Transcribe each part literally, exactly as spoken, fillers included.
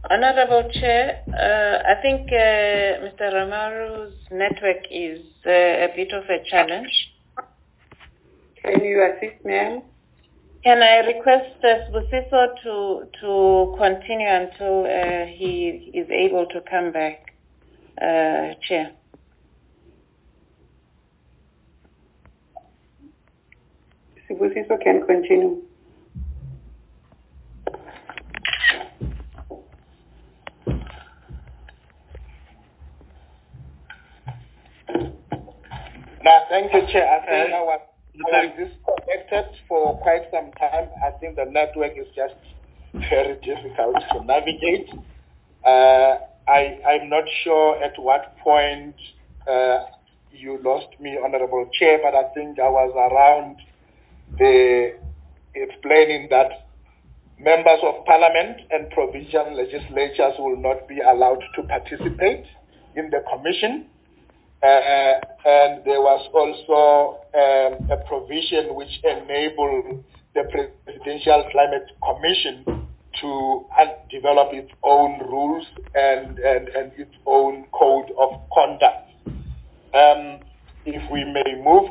Honorable Chair, uh, I think uh, Mister Ramaru's network is uh, a bit of a challenge. Can you assist, ma'am? Can I request uh, Sibusiso to to continue until uh, he is able to come back, uh, Chair? Sibusiso can continue. No, thank you, Chair. I think I was, I was disconnected for quite some time. I think the network is just very difficult to navigate. Uh, I, I'm not sure at what point uh, you lost me, Honorable Chair, but I think I was around the explaining that members of Parliament and provincial legislatures will not be allowed to participate in the commission. Uh, and there was also um, a provision which enabled the Presidential Climate Commission to uh, develop its own rules and, and, and its own code of conduct. Um, if we may move.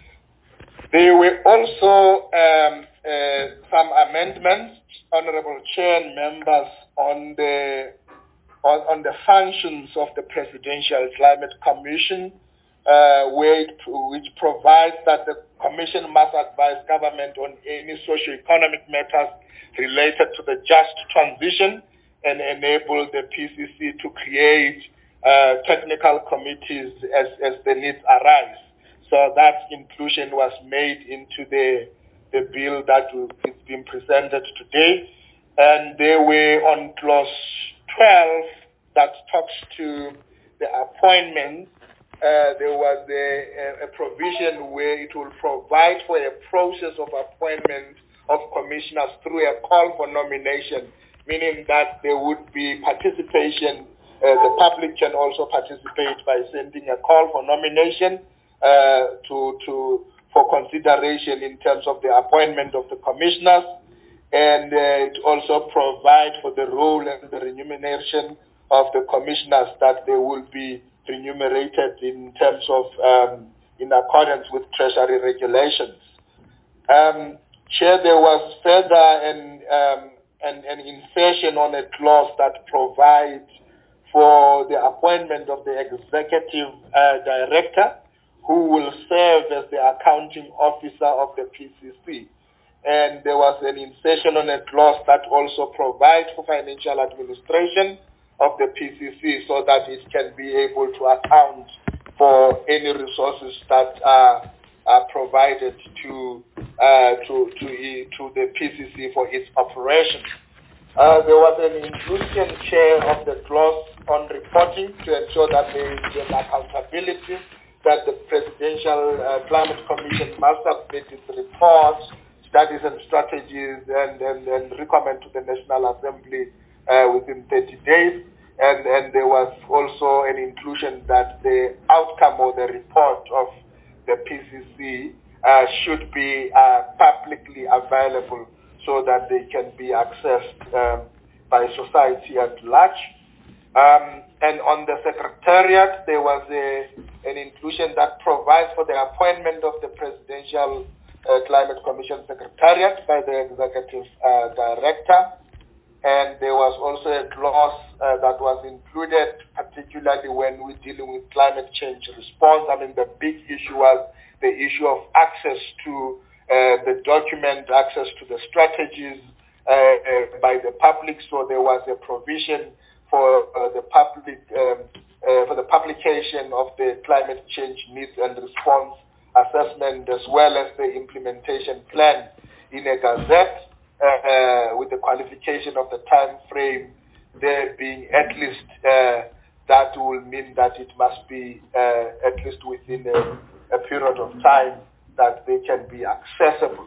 There were also um, uh, some amendments, Honorable Chair and members, on the On, on the functions of the Presidential Climate Commission, uh, where it, which provides that the Commission must advise government on any socio-economic matters related to the just transition and enable the P C C to create uh, technical committees as, as the needs arise. So that inclusion was made into the, the bill that is being presented today. And they were on clause twelve that talks to the appointment. Uh, there was a, a provision where it will provide for a process of appointment of commissioners through a call for nomination, meaning that there would be participation. Uh, the public can also participate by sending a call for nomination uh, to, to, for consideration in terms of the appointment of the commissioners. And uh, it also provides for the role and the remuneration of the commissioners, that they will be remunerated in terms of, um, in accordance with Treasury regulations. Um, Chair, there was further an, um, an, an insertion on a clause that provides for the appointment of the executive uh, director, who will serve as the accounting officer of the P C C. And there was an insertion on a clause that also provides for financial administration of the P C C, so that it can be able to account for any resources that are, are provided to, uh, to, to, to the P C C for its operation. Uh, there was an inclusion, Chair, of the clause on reporting to ensure that there is an accountability, that the Presidential uh, Climate Commission must submit its reports, studies and strategies, and, and, and recommend to the National Assembly uh, within thirty days. And, and there was also an inclusion that the outcome or the report of the P C C uh, should be uh, publicly available, so that they can be accessed um, by society at large. Um, and on the Secretariat, there was a, an inclusion that provides for the appointment of the Presidential uh, Climate Commission Secretariat by the Executive uh, Director. And there was also a clause uh, that was included, particularly when we're dealing with climate change response. I mean, the big issue was the issue of access to uh, the document, access to the strategies uh, uh, by the public. So there was a provision for uh, the public, um, uh, for the publication of the climate change needs and response assessment, as well as the implementation plan in a gazette. Uh, with the qualification of the time frame there being at least, uh, that will mean that it must be uh, at least within a, a period of time that they can be accessible.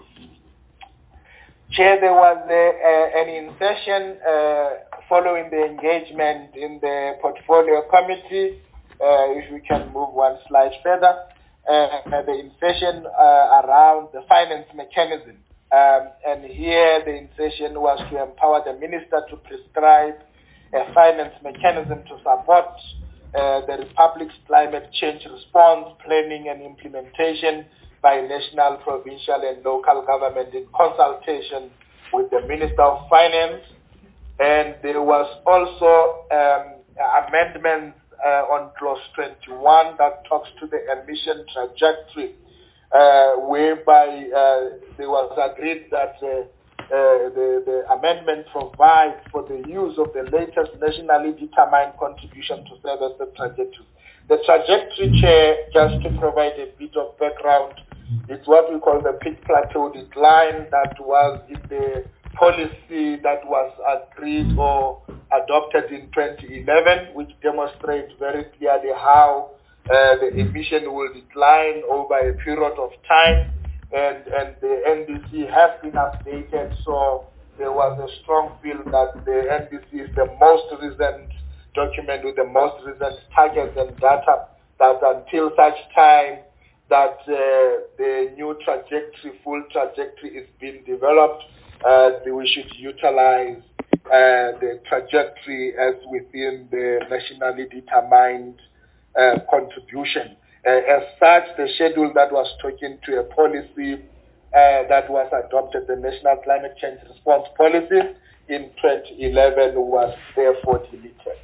Chair, there was a, a, an insertion uh, following the engagement in the portfolio committee. Uh, if we can move one slide further, uh, the insertion uh, around the finance mechanism. Um, and here the insertion was to empower the minister to prescribe a finance mechanism to support uh, the Republic's climate change response, planning and implementation by national, provincial and local government in consultation with the Minister of Finance. And there was also um, amendments uh, on clause twenty-one that talks to the emission trajectory, uh, whereby uh, there was agreed that uh, uh, the, the amendment provides for the use of the latest nationally determined contribution to service the trajectory. The trajectory, Chair, just to provide a bit of background, it's what we call the peak plateau decline that was in the policy that was agreed or adopted in twenty eleven, which demonstrates very clearly how uh, the emission will decline over a period of time, and, and the N D C has been updated, so there was a strong feel that the N D C is the most recent document with the most recent targets and data, that until such time that uh, the new trajectory, full trajectory is being developed, uh, we should utilize uh, the trajectory as within the nationally determined uh, contribution. Uh, as such, the schedule that was talking to a policy uh, that was adopted, the National Climate Change Response Policy in twenty eleven, was therefore deleted.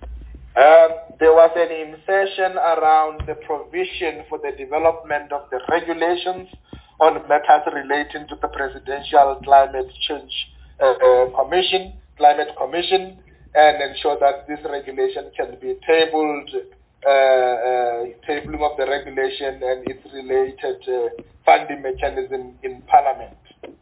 Um, there was an insertion around the provision for the development of the regulations on matters relating to the Presidential Climate Change uh, uh, Commission, Climate Commission, and ensure that this regulation can be tabled, uh, uh, tabling of the regulation and its related uh, funding mechanism in Parliament.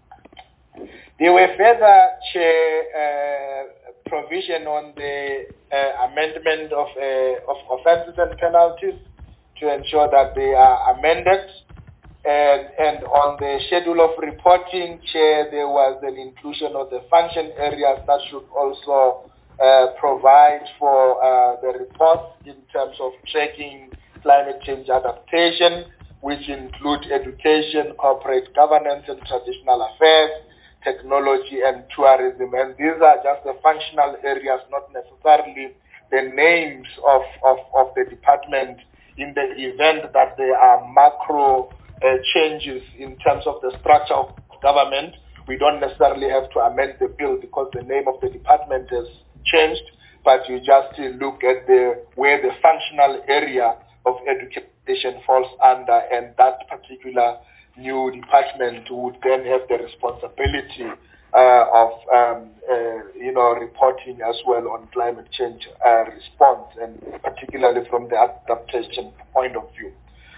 There were further, Chair, uh, provision on the uh, amendment of, uh, of offences and penalties to ensure that they are amended. And, and on the schedule of reporting, Chair, there was an inclusion of the function areas that should also uh, provide for uh, the reports in terms of tracking climate change adaptation, which include education, corporate governance and traditional affairs, technology and tourism. And these are just the functional areas, not necessarily the names of, of, of the department in the event that there are macro uh, changes in terms of the structure of government. We don't necessarily have to amend the bill because the name of the department has changed, but you just look at the where the functional area of education falls under, and that particular new department would then have the responsibility uh, of, um, uh, you know, reporting as well on climate change uh, response, and particularly from the adaptation point of view.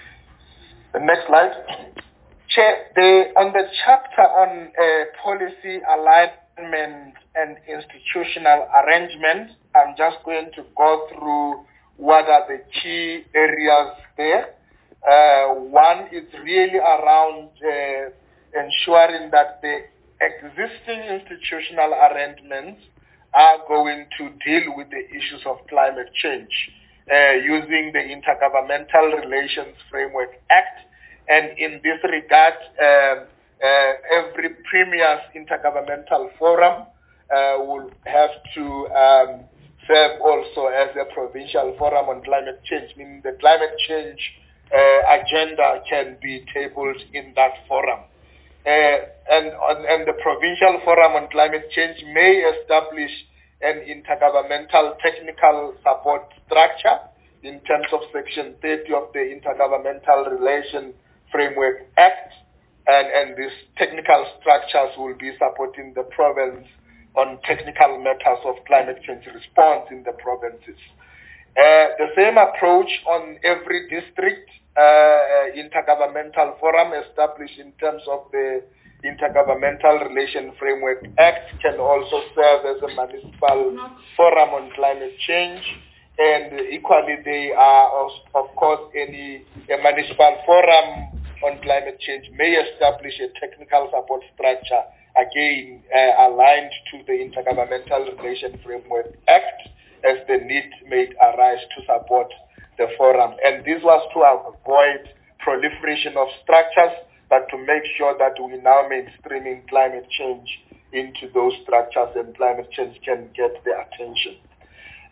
The next slide. Chair, the, on the chapter on uh, policy alignment and institutional arrangement, I'm just going to go through what are the key areas there. Uh, one is really around uh, ensuring that the existing institutional arrangements are going to deal with the issues of climate change uh, using the Intergovernmental Relations Framework Act. And in this regard, uh, uh, every previous intergovernmental forum uh, will have to um, serve also as a provincial forum on climate change, meaning the climate change Uh, agenda can be tabled in that forum. Uh, and, and the Provincial Forum on Climate Change may establish an intergovernmental technical support structure in terms of Section thirty of the Intergovernmental Relations Framework Act, and, and these technical structures will be supporting the province on technical matters of climate change response in the provinces. Uh, the same approach on every district uh, intergovernmental forum established in terms of the Intergovernmental Relations Framework Act can also serve as a municipal forum on climate change, and equally they are of course any a municipal forum on climate change may establish a technical support structure, again uh, aligned to the Intergovernmental Relations Framework Act, as the need may arise to support the forum. And this was to avoid proliferation of structures, but to make sure that we now mainstreaming climate change into those structures and climate change can get the attention.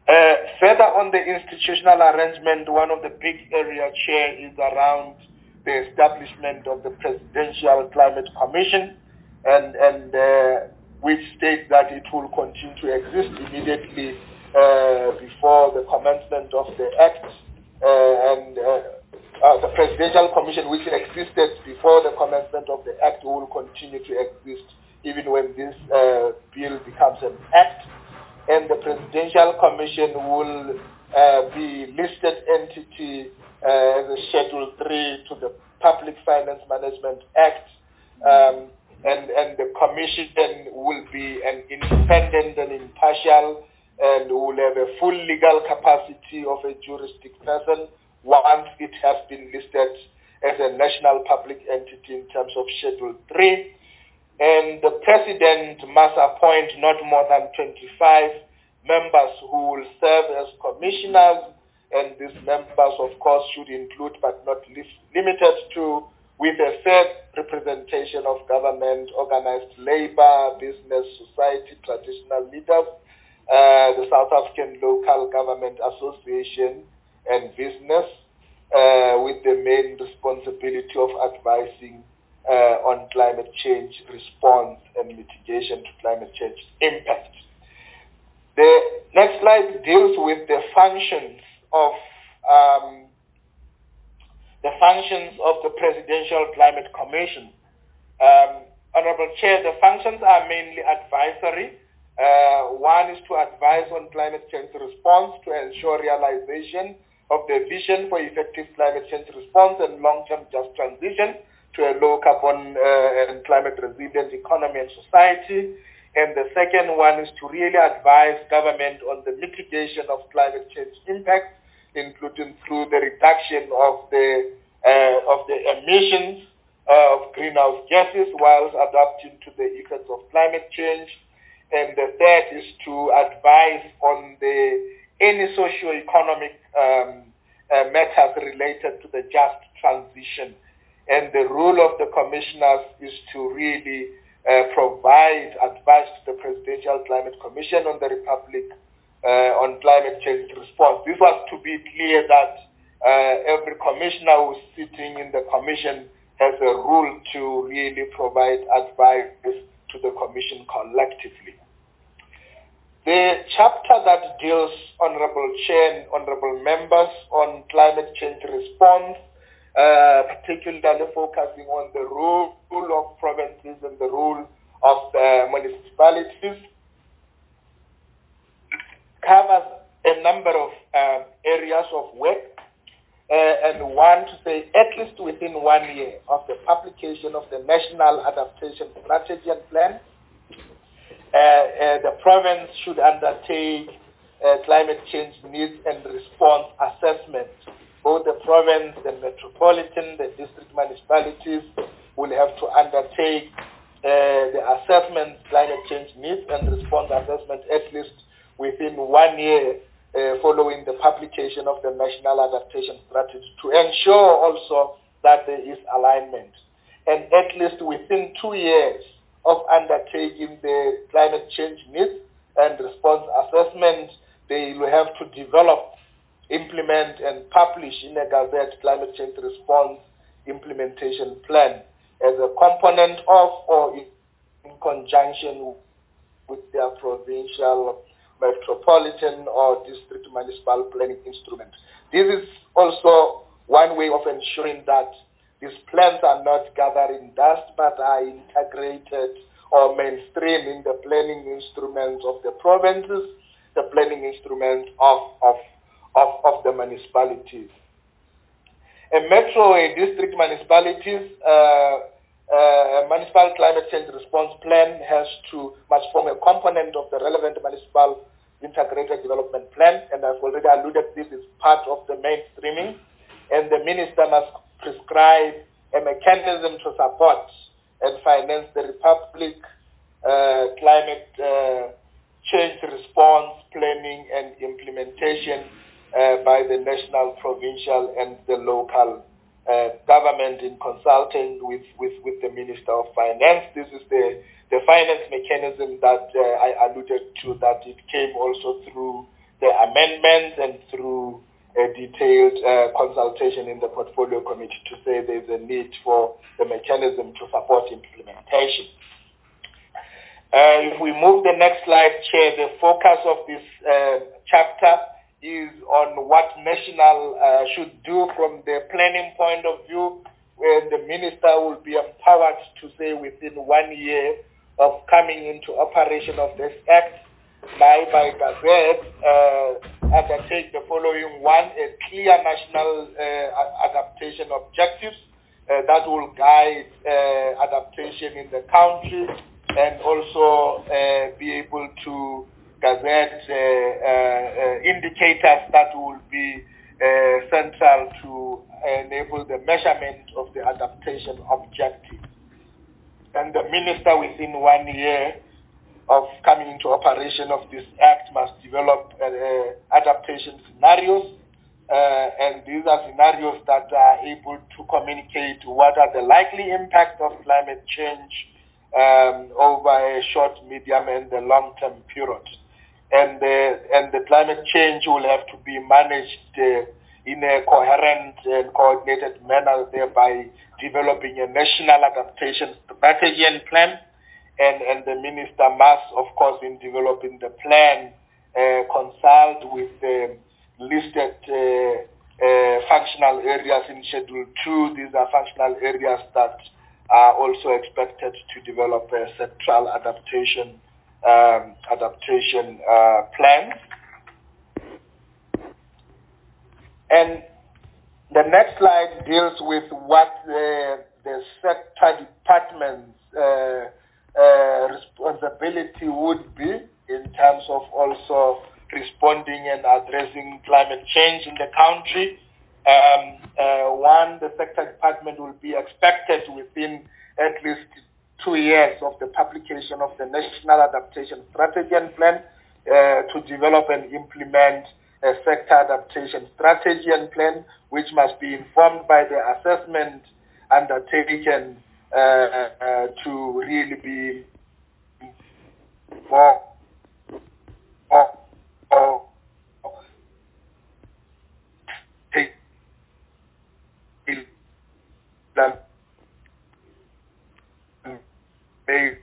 Uh, further on the institutional arrangement, one of the big area, Chair, is around the establishment of the Presidential Climate Commission, and, and uh, which states that it will continue to exist immediately uh, before the commencement of the Act, uh, and uh, uh, the Presidential Commission, which existed before the commencement of the Act, will continue to exist even when this uh, bill becomes an Act. And the Presidential Commission will uh, be listed entity uh, as a Schedule three to the Public Finance Management Act, um, and, and the Commission will be an independent and impartial and will have a full legal capacity of a juristic person once it has been listed as a national public entity in terms of Schedule three. And the President must appoint not more than twenty-five members who will serve as commissioners, and these members, of course, should include but not li- limited to, with a fair representation of government, organized labor, business, society, traditional leaders, uh, the South African Local Government Association, and business, uh, with the main responsibility of advising Uh, on climate change response and mitigation to climate change impact. The next slide deals with the functions of um, the functions of the Presidential Climate Commission. Um, Honorable Chair, the functions are mainly advisory. Uh, one is to advise on climate change response to ensure realization of the vision for effective climate change response and long-term just transition to a low carbon uh, and climate resilient economy and society. And the second one is to really advise government on the mitigation of climate change impacts, including through the reduction of the uh, of the emissions uh, of greenhouse gases whilst adapting to the effects of climate change. And the third is to advise on the any socio-economic um, uh, matters related to the just transition. And the role of the commissioners is to really uh, provide advice to the Presidential Climate Commission on the Republic uh, on climate change response. This was to be clear that uh, every commissioner who's sitting in the commission has a role to really provide advice to the commission collectively. The chapter that deals, Honorable Chair and Honorable Members, on climate change response, Uh, particularly focusing on the role, role of provinces and the role of uh, municipalities, covers a number of uh, areas of work, uh, and one to say at least within one year of the publication of the National Adaptation Strategy and Plan, uh, uh, the province should undertake uh, climate change needs and response assessment. Both the province, the metropolitan, the district municipalities will have to undertake uh, the assessment, climate change needs and response assessment at least within one year uh, following the publication of the National Adaptation Strategy to ensure also that there is alignment. And at least within two years of undertaking the climate change needs and response assessment, they will have to develop, implement and publish in a Gazette climate change response implementation plan as a component of or in conjunction with their provincial, metropolitan or district municipal planning instrument. This is also one way of ensuring that these plans are not gathering dust but are integrated or mainstream in the planning instruments of the provinces, the planning instruments of, of Of, of the municipalities. A metro and district municipalities, uh, uh, municipal climate change response plan has to, must form a component of the relevant municipal integrated development plan, and I've already alluded this is part of the mainstreaming, and the minister must prescribe a mechanism to support and finance the Republic uh, climate uh, change response planning and implementation Uh, by the national, provincial, and the local uh, government in consulting with, with, with the Minister of Finance. This is the, the finance mechanism that uh, I alluded to, that it came also through the amendments and through a detailed uh, consultation in the portfolio committee to say there's a need for the mechanism to support implementation. Uh, if we move the next slide, Chair, the focus of this uh, chapter is on what National uh, should do from the planning point of view, where the Minister will be empowered to say within one year of coming into operation of this Act, by by Gazette, uh, undertake the following. One, a clear national uh, adaptation objectives uh, that will guide uh, adaptation in the country, and also uh, be able to gazette uh, uh, indicators that will be uh, central to enable the measurement of the adaptation objectives. And the Minister within one year of coming into operation of this Act must develop uh, uh, adaptation scenarios, uh, and these are scenarios that are able to communicate what are the likely impacts of climate change um, over a short, medium, and the long-term period. And the, and the climate change will have to be managed uh, in a coherent and coordinated manner, thereby developing a national adaptation strategy and plan. And, and the Minister must, of course, in developing the plan, uh, consult with the listed uh, uh, functional areas in Schedule two. These are functional areas that are also expected to develop a central adaptation um, adaptation uh, plan. And the next slide deals with what the, the sector departments uh, Uh, responsibility would be in terms of also responding and addressing climate change in the country. Um, uh, one, the sector department will be expected within at least two years of the publication of the National Adaptation Strategy and Plan uh, to develop and implement a sector adaptation strategy and plan, which must be informed by the assessment undertaken Uh, uh, to really be more, more, more take that may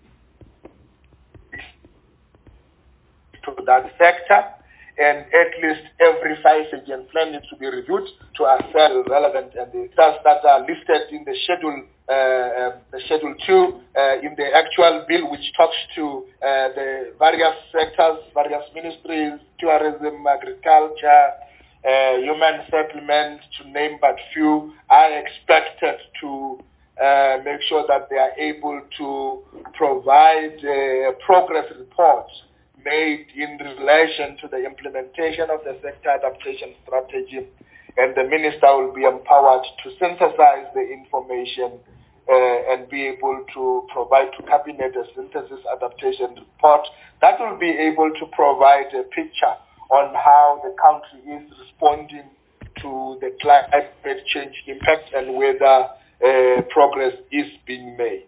to that sector, and at least every five-year plan needs to be reviewed to assess the relevant and the tasks that are listed in the schedule. Uh, uh, the Schedule two uh, in the actual bill, which talks to uh, the various sectors, various ministries, tourism, agriculture, uh, human settlement, to name but few, are expected to uh, make sure that they are able to provide a progress report made in relation to the implementation of the sector adaptation strategy, and the Minister will be empowered to synthesize the information Uh, and be able to provide to Cabinet a synthesis adaptation report that will be able to provide a picture on how the country is responding to the climate change impact and whether uh, progress is being made.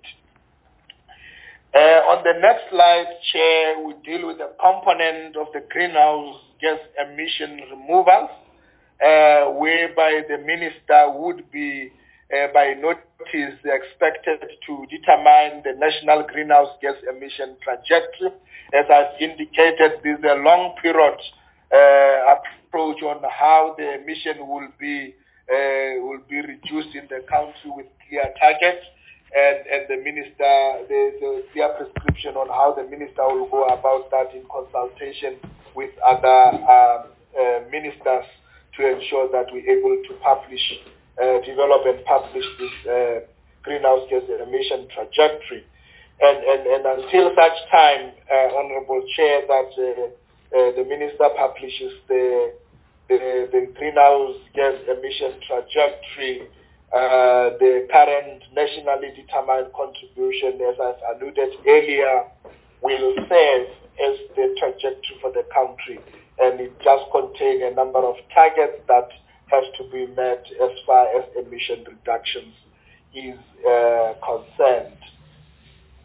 Uh, on the next slide, Chair, we deal with the component of the greenhouse gas emission removals, uh, whereby the Minister would be Uh, by notice expected to determine the national greenhouse gas emission trajectory. As I've indicated, this is a long period uh, approach on how the emission will be uh, will be reduced in the country with clear targets, and, and the Minister, there's a clear prescription on how the Minister will go about that in consultation with other uh, uh, ministers to ensure that we're able to publish Uh, develop and publish this uh, greenhouse gas emission trajectory. And, and, and until such time, uh, Honorable Chair, that uh, uh, the Minister publishes the, the, the greenhouse gas emission trajectory, uh, the current nationally determined contribution, as I've alluded earlier, will serve as the trajectory for the country. And it just contains a number of targets that has to be met as far as emission reductions is uh, concerned.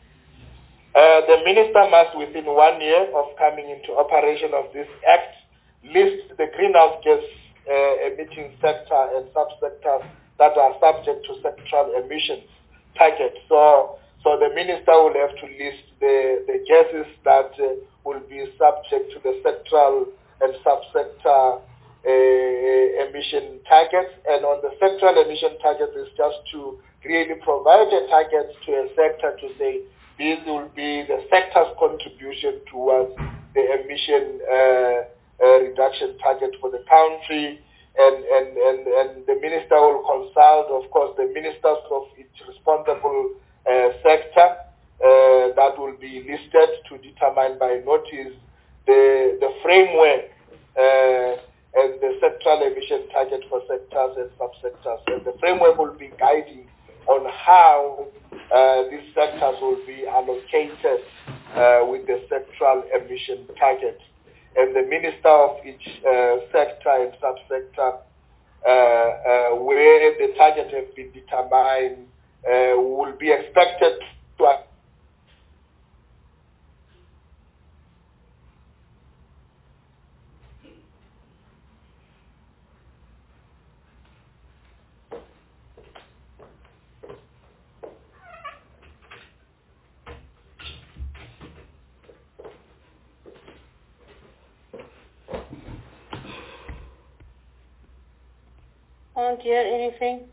Uh, the Minister must, within one year of coming into operation of this Act, list the greenhouse gas uh, emitting sector and subsectors that are subject to sectoral emissions targets. So, so the minister will have to list the, the gases that uh, will be subject to the sectoral and subsector uh, emission targets. And on the sectoral emission targets is just to really provide a target to a sector to say this will be the sector's contribution towards the emission uh, uh, reduction target for the country. And, and, and, and the minister will consult, of course, the ministers of its responsible uh, sector uh, that will be listed to determine by notice the, the framework uh, and the sectoral emission target for sectors and subsectors. And the framework will be guiding on how uh, these sectors will be allocated uh, with the sectoral emission target. And the minister of each uh, sector and subsector, uh, uh, where the target has been determined, uh, will be expected to Oh, do you have anything?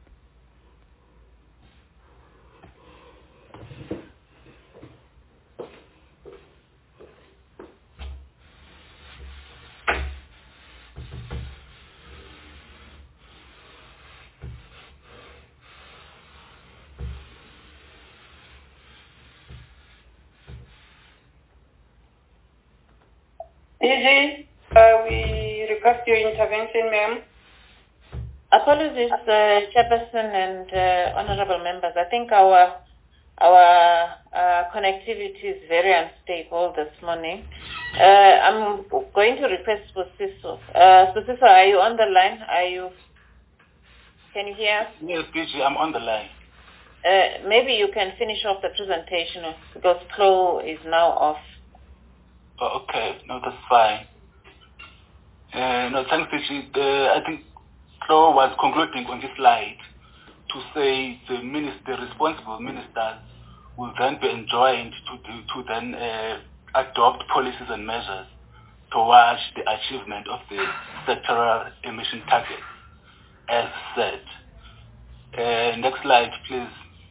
Easy, uh, we request your intervention, ma'am. Apologies, uh, Chairperson and uh, honorable members. I think our our uh, connectivity is very unstable this morning. Uh, I'm going to request Sbusiso. Uh, Sbusiso, are you on the line? Are you? Can you hear us? Yes, Gigi, I'm on the line. Uh, maybe you can finish off the presentation because Flo is now off. Oh, okay, no, that's fine. Uh, no, thanks, Gigi. Uh, I think Flo was concluding on this slide to say the minister, the responsible ministers will then be enjoined to, to, to then uh, adopt policies and measures towards the achievement of the sectoral emission target, as said. Uh, next slide, please.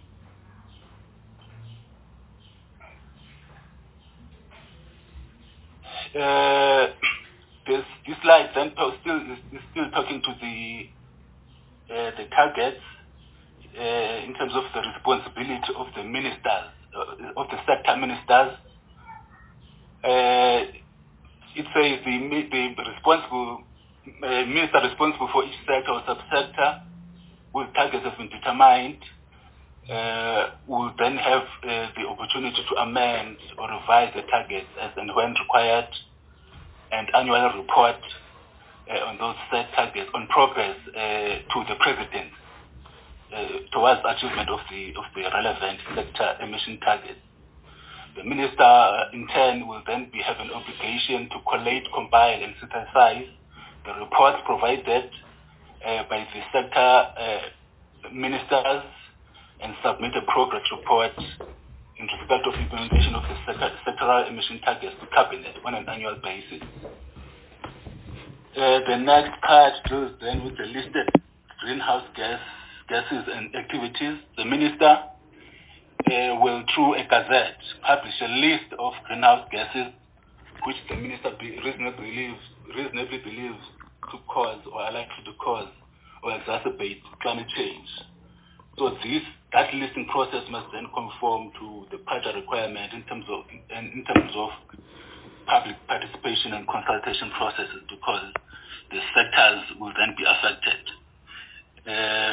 Uh, this, this slide then still is, is still talking to the uh, the targets uh, in terms of the responsibility of the ministers, uh, of the sector ministers. Uh, it says the, the responsible uh, minister responsible for each sector or subsector, whose targets have been determined, uh, will then have uh, the opportunity to amend or revise the targets as and when required, and annually report uh, on those set targets on progress uh, to the president uh, towards achievement of the of the relevant sector emission targets. The minister, uh, in turn, will then be have an obligation to collate, compile, and synthesize the reports provided uh, by the sector uh, ministers and submit a progress report in respect of implementation of the sector, sectoral emission targets to cabinet on an annual basis. Uh, the next part goes then with the listed greenhouse gas gases and activities. The minister uh, will, through a gazette, publish a list of greenhouse gases which the minister be reasonably believes, reasonably believes to cause or are likely to cause or exacerbate climate change. So this that listing process must then conform to the P A J A requirement in terms of in, in terms of public participation and consultation processes, because the sectors will then be affected. Uh,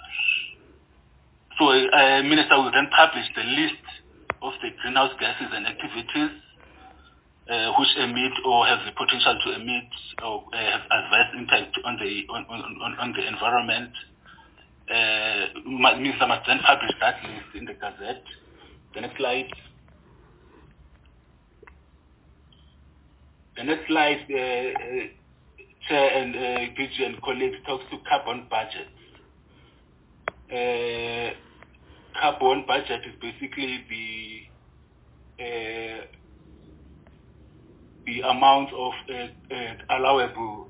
so a, a minister will then publish the list of the greenhouse gases and activities uh, which emit or have the potential to emit or uh, have adverse impact on the on, on, on the environment. Uh, minister must then publish that list in the Gazette. The next slide. the next slide, uh, uh, Chair and uh, G G and colleagues, talks to carbon budgets. Uh, carbon budget is basically the uh, the amount of uh, uh, allowable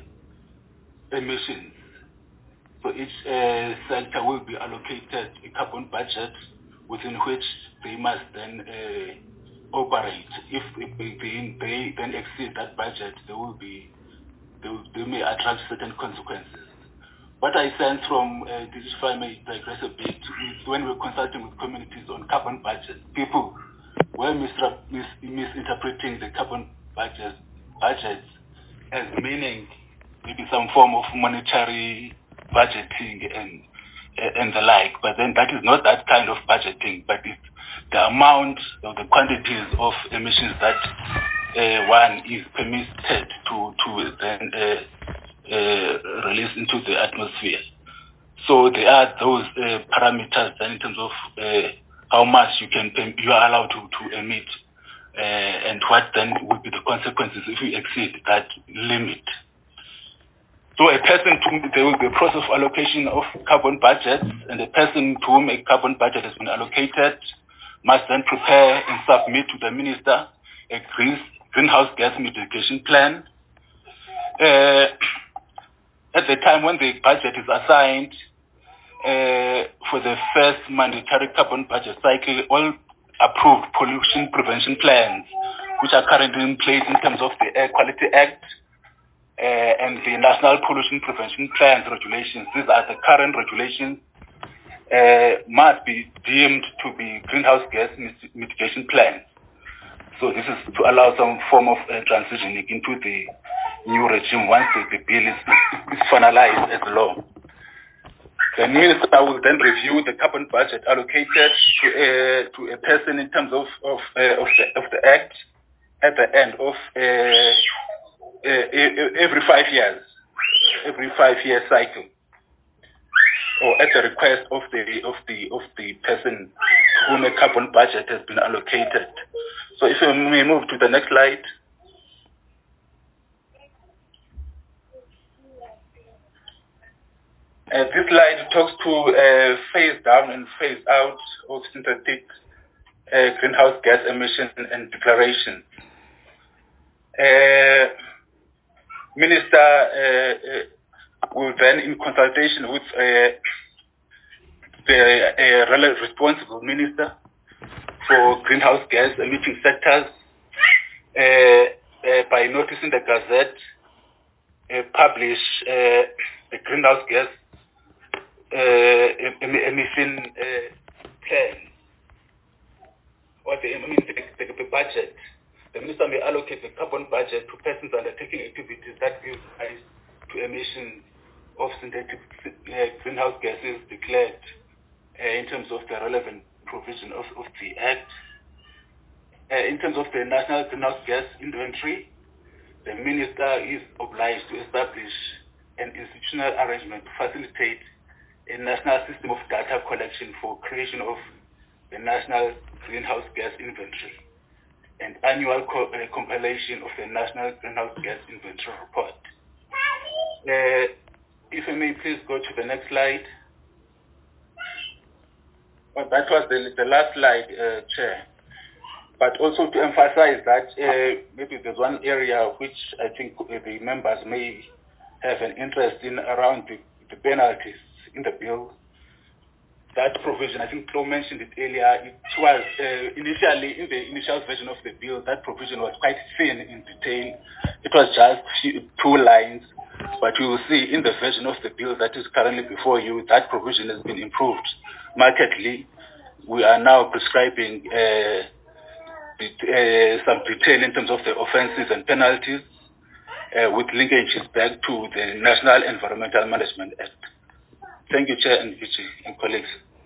uh, emissions. So each uh, sector will be allocated a carbon budget within which they must then uh, operate. If they, they, they then exceed that budget, they will be they, will, they may attract certain consequences. What I sense from uh, this, if I may digress a bit, is when we're consulting with communities on carbon budgets, people were mis mis misinterpreting the carbon budget, budgets as meaning maybe some form of monetary budgeting and and the like, but then that is not that kind of budgeting, but it's the amount of the quantities of emissions that uh, one is permitted to to then uh, uh, release into the atmosphere. So there are those uh, parameters then in terms of uh, how much you can you are allowed to to emit, uh, and what then would be the consequences if you exceed that limit. So a person, to, there will be a process of allocation of carbon budgets, and the person to whom a carbon budget has been allocated must then prepare and submit to the minister a greenhouse gas mitigation plan. Uh, at the time when the budget is assigned uh, for the first mandatory carbon budget cycle, all approved pollution prevention plans, which are currently in place in terms of the Air Quality Act, Uh, and the National Pollution Prevention Plans regulations, these are the current regulations, uh, must be deemed to be greenhouse gas mitigation plans. So this is to allow some form of uh, transitioning into the new regime once the, the bill is, is finalized as law. The minister will then review the carbon budget allocated to, uh, to a person in terms of, of, uh, of, the, of the Act at the end of uh, Uh, every five years, every five-year cycle, or at the request of the of the of the person to whom a carbon budget has been allocated. So, if we may move to the next slide. Uh, this slide talks to uh, phase down and phase out of synthetic uh, greenhouse gas emissions and declaration. Uh, Minister uh, uh, will then, in consultation with uh, the uh, responsible minister for greenhouse gas emitting sectors, uh, uh, by notice in the Gazette, uh, publish uh, the greenhouse gas uh, emission uh, plan, or the, I mean, the, the, the budget. The minister may allocate the carbon budget to persons undertaking activities that give rise to emissions of synthetic uh, greenhouse gases declared uh, in terms of the relevant provision of, of the Act. Uh, in terms of the national greenhouse gas inventory, the minister is obliged to establish an institutional arrangement to facilitate a national system of data collection for creation of the national greenhouse gas inventory and annual co uh, compilation of the National Greenhouse Gas Inventory Report. Uh, if I may please go to the next slide. Well, that was the, the last slide, uh, Chair. But also to emphasize that uh, maybe there's one area which I think the members may have an interest in around the, the penalties in the bill. That provision, I think Flo mentioned it earlier, it was uh, initially, in the initial version of the bill, that provision was quite thin in detail. It was just few, two lines, but you will see in the version of the bill that is currently before you, that provision has been improved markedly. We are now prescribing uh, uh, some detail in terms of the offences and penalties uh, with linkages back to the National Environmental Management Act. Thank you, Chair and Vice and colleagues.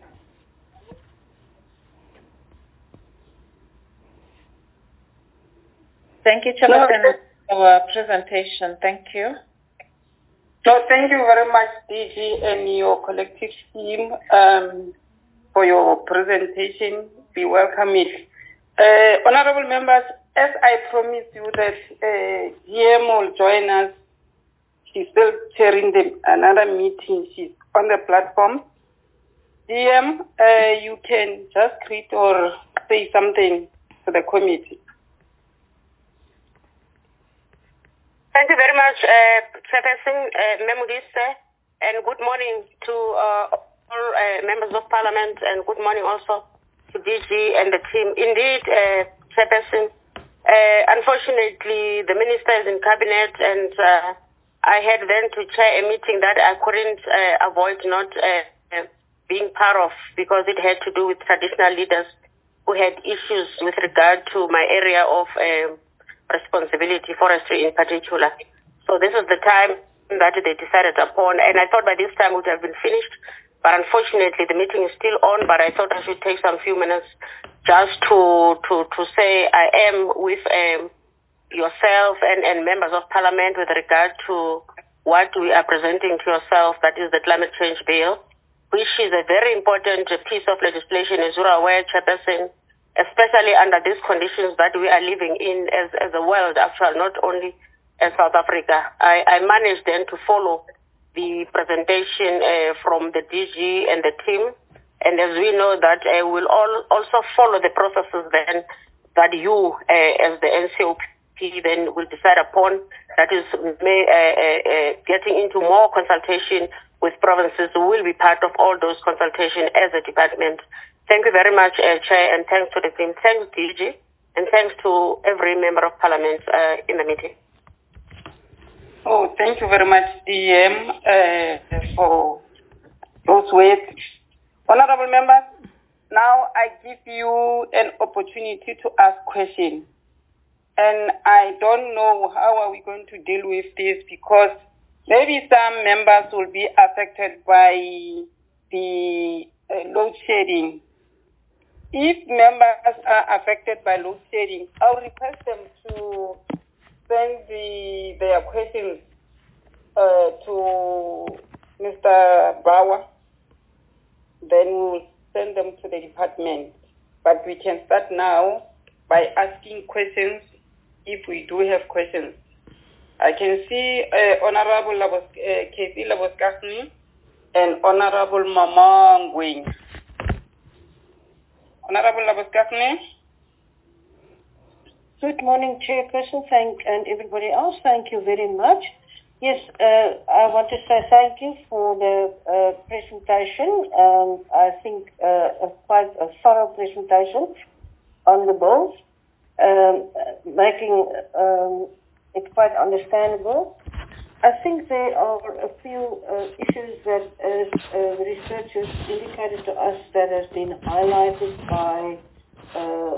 Thank you, Chairperson, for our presentation. Thank you. So thank you very much, D G and your collective team, um, for your presentation. We welcome it. Uh, honorable members, as I promised you that uh, D M will join us, she's still chairing the, another meeting. She's on the platform. D M, uh, you can just greet or say something to the committee. Thank you very much, uh, Chairperson uh, Memudise, and good morning to uh, all uh, members of Parliament, and good morning also to D G and the team. Indeed, uh, Chairperson, uh, unfortunately, the Minister is in Cabinet, and uh, I had then to chair a meeting that I couldn't uh, avoid not uh, being part of, because it had to do with traditional leaders who had issues with regard to my area of uh, responsibility, forestry in particular. So this is the time that they decided upon, and I thought by this time it would have been finished, but unfortunately the meeting is still on, but I thought I should take some few minutes just to to, to say I am with um, yourself and, and members of Parliament with regard to what we are presenting to yourself, that is the climate change bill, which is a very important piece of legislation, as you are aware, Chairperson, especially under these conditions that we are living in as, as a world, actually, not only in South Africa. I, I managed then to follow the presentation uh, from the D G and the team, and as we know that uh, we'll all also follow the processes then that you, uh, as the N C O P, then will decide upon, that is may, uh, uh, uh, getting into more consultation with provinces who will be part of all those consultations as a department. Thank you very much, uh, Chair, and thanks to the team. Thanks, D G, and thanks to every member of Parliament uh, in the meeting. Oh, thank you very much, D M, uh, for those words. Honorable members, now I give you an opportunity to ask questions. And I don't know how are we going to deal with this, because maybe some members will be affected by the uh, load shedding. If members are affected by load shedding, I'll request them to send the, their questions uh, to Mister Bauer. Then we'll send them to the department. But we can start now by asking questions if we do have questions. I can see uh, Honorable Labos, uh, K C Laboskasni and Honorable Mama Ngwing. Honorable Laboskasni. Good morning, Chairperson, thank, and everybody else. Thank you very much. Yes, uh, I want to say thank you for the uh, presentation. Um, I think uh, a quite a thorough presentation on the bills, um, making um, it quite understandable. I think there are a few uh, issues that as uh, the researchers indicated to us that has been highlighted by uh,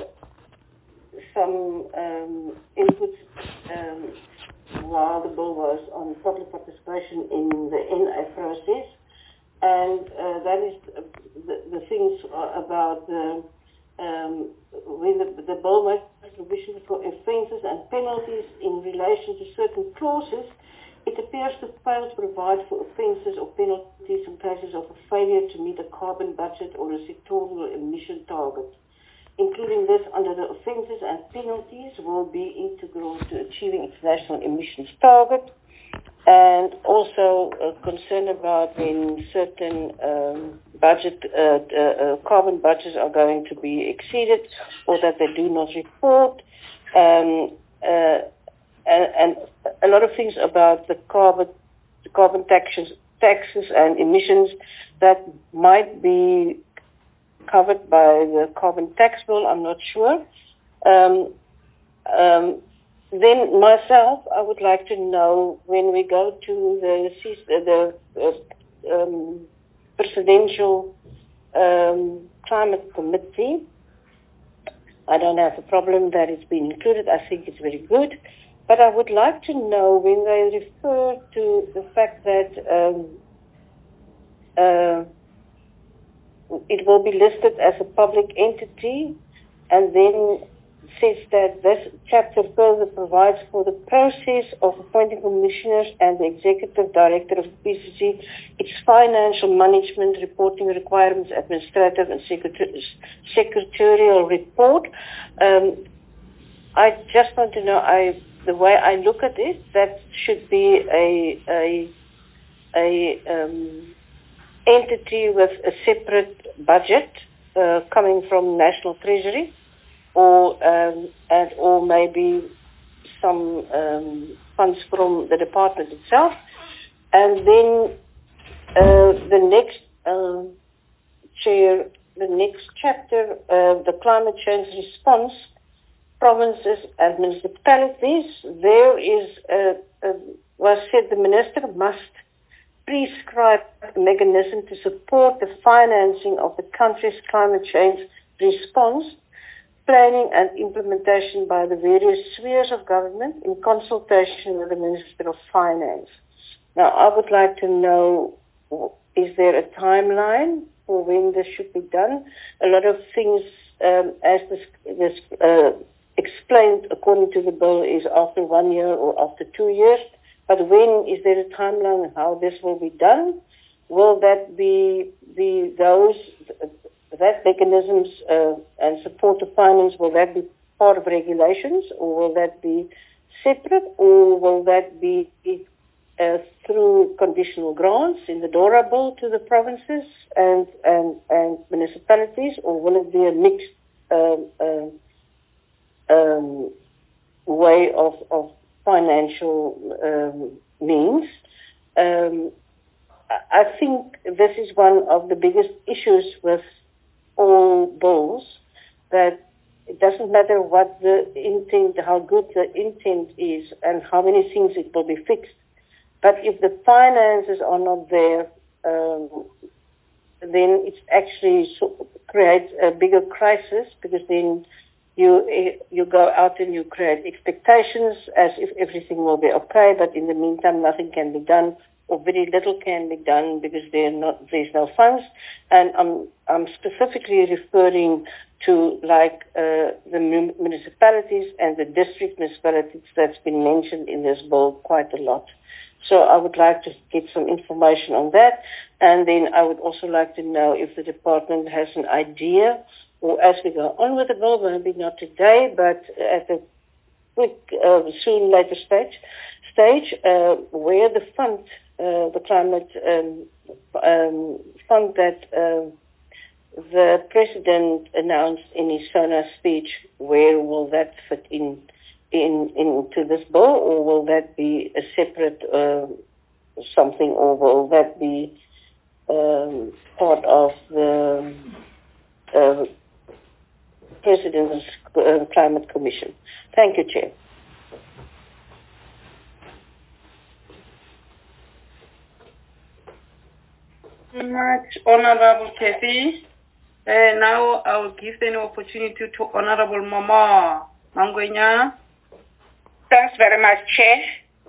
some um, inputs um, while the bill was on public participation in the N A process, and uh, that is the, the things about the, um, when the, the bill makes provision for offences and penalties in relation to certain clauses. It appears to fail to provide for offences or penalties in cases of a failure to meet a carbon budget or a sectoral emission target. Including this under the offences and penalties will be integral to achieving international emissions target, and also a concern about when certain um, budget uh, uh, carbon budgets are going to be exceeded or that they do not report, um, uh, and, and a lot of things about the carbon the carbon taxes, taxes and emissions that might be covered by the carbon tax bill, I'm not sure. Um, um, then myself, I would like to know when we go to the the uh, um, presidential um, climate committee. I don't have a problem that it's been included. I think it's very good. But I would like to know when they refer to the fact that um, uh, it will be listed as a public entity, and then says that this chapter further provides for the process of appointing commissioners and the executive director of P C C, its financial management, reporting requirements, administrative and secretarial report. Um, I just want to know, I, the way I look at it, that should be a, a, a um, entity with a separate budget uh, coming from National Treasury, or um, and or maybe some um, funds from the department itself. And then uh, the next um, chair, the next chapter, uh, the climate change response, provinces and municipalities. There is uh, uh, was said the minister must prescribe a mechanism to support the financing of the country's climate change response, planning and implementation by the various spheres of government in consultation with the Minister of Finance. Now, I would like to know, is there a timeline for when this should be done? A lot of things, um, as this, this uh, explained according to the bill, is after one year or after two years. But when is there a timeline how this will be done? Will that be the those that mechanisms uh, and support of finance, will that be part of regulations, or will that be separate, or will that be uh, through conditional grants in the DORA bill to the provinces and, and, and municipalities, or will it be a mixed um, uh, um, way of, of financial um, means? Um, I think this is one of the biggest issues with all bills, that it doesn't matter what the intent, how good the intent is and how many things it will be fixed. But if the finances are not there, um, then it actually so creates a bigger crisis, because then you you go out and you create expectations as if everything will be okay, but in the meantime nothing can be done, or very little can be done because there not, there's no funds. And I'm, I'm specifically referring to like uh, the municipalities and the district municipalities that's been mentioned in this bill quite a lot. So I would like to get some information on that. And then I would also like to know if the department has an idea, or as we go on with the bill, maybe not today, but at a quick, uh, soon later stage, stage uh, where the fund, uh, the climate um, um, fund that uh, the president announced in his SONA speech, where will that fit in, in into this bill, or will that be a separate uh, something, or will that be um, part of the uh, President's uh, Climate Commission? Thank you, Chair. Thank you very much, Honorable Kathy. Uh, now I will give the opportunity to Honorable Mama Mangwenya. Thanks very much, Chair,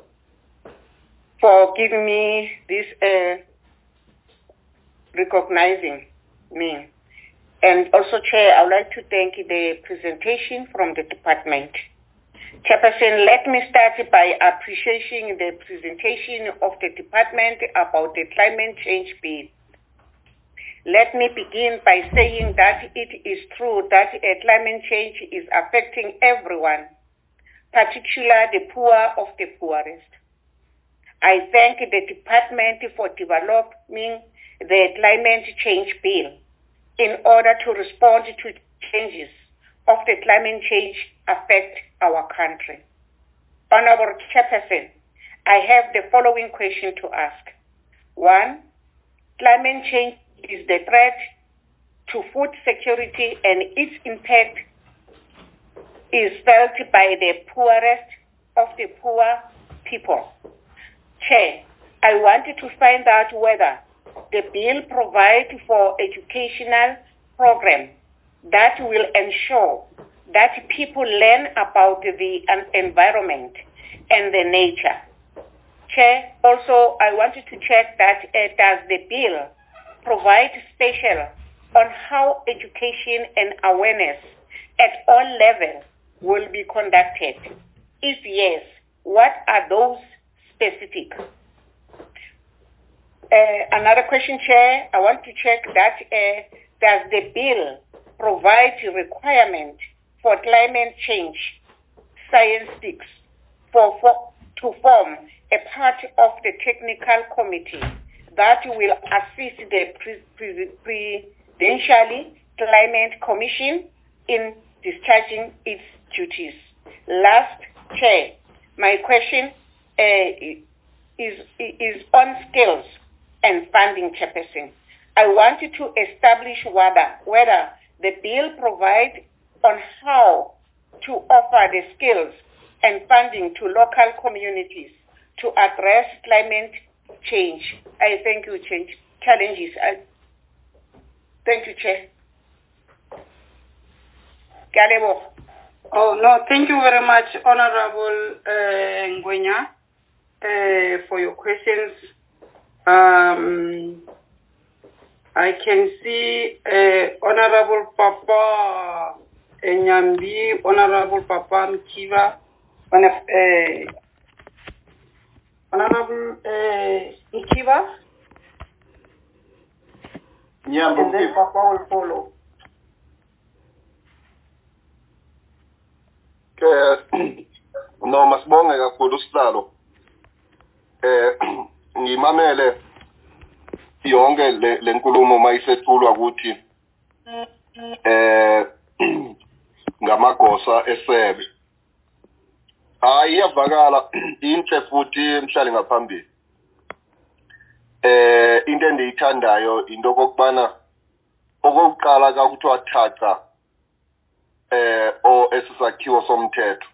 for giving me this, uh, recognizing me. And also, Chair, I would like to thank the presentation from the department. Chairperson, let me start by appreciating the presentation of the department about the climate change bill. Let me begin by saying that it is true that uh, climate change is affecting everyone, particularly the poor of the poorest. I thank the department for developing the climate change bill in order to respond to changes of the climate change affect our country. Honorable Chairperson, I have the following question to ask. One, climate change is the threat to food security, and its impact is felt by the poorest of the poor people. Chair, I wanted to find out whether the bill provides for educational program that will ensure that people learn about the environment and the nature. Chair, also I wanted to check that uh, does the bill provide special on how education and awareness at all levels will be conducted? If yes, what are those specific? Uh, another question, Chair, I want to check that uh, does the bill provide requirement for climate change scientists for, for, to form a part of the technical committee that will assist the pre, pre, Prudential Climate Commission in discharging its duties? Last, Chair, my question uh, is, is on skills and funding, Chairperson. I wanted to establish whether, whether the bill provides on how to offer the skills and funding to local communities to address climate change. I thank you, change challenges. I, thank you, Chair. Galebo. Oh, no, thank you very much, Honorable uh, Ngwenya, uh, for your questions. Um, I can see uh, Honorable Papa Enyambi, Honorable Papa Mkiva, uh, Honorable uh, Mkiva, Nyambi, and then Papa will follow. Eh no masibonge kakhulu sihlalo eh ngimamele yonke le nkulumo mayisethulwa ukuthi eh ngamagosa esebe ayiyavakala inhle futhi mhlali ngaphambili eh into endiyithandayo into kokubana okokuqala ka kuthiwa thatha eh o esisakhiwo somthetho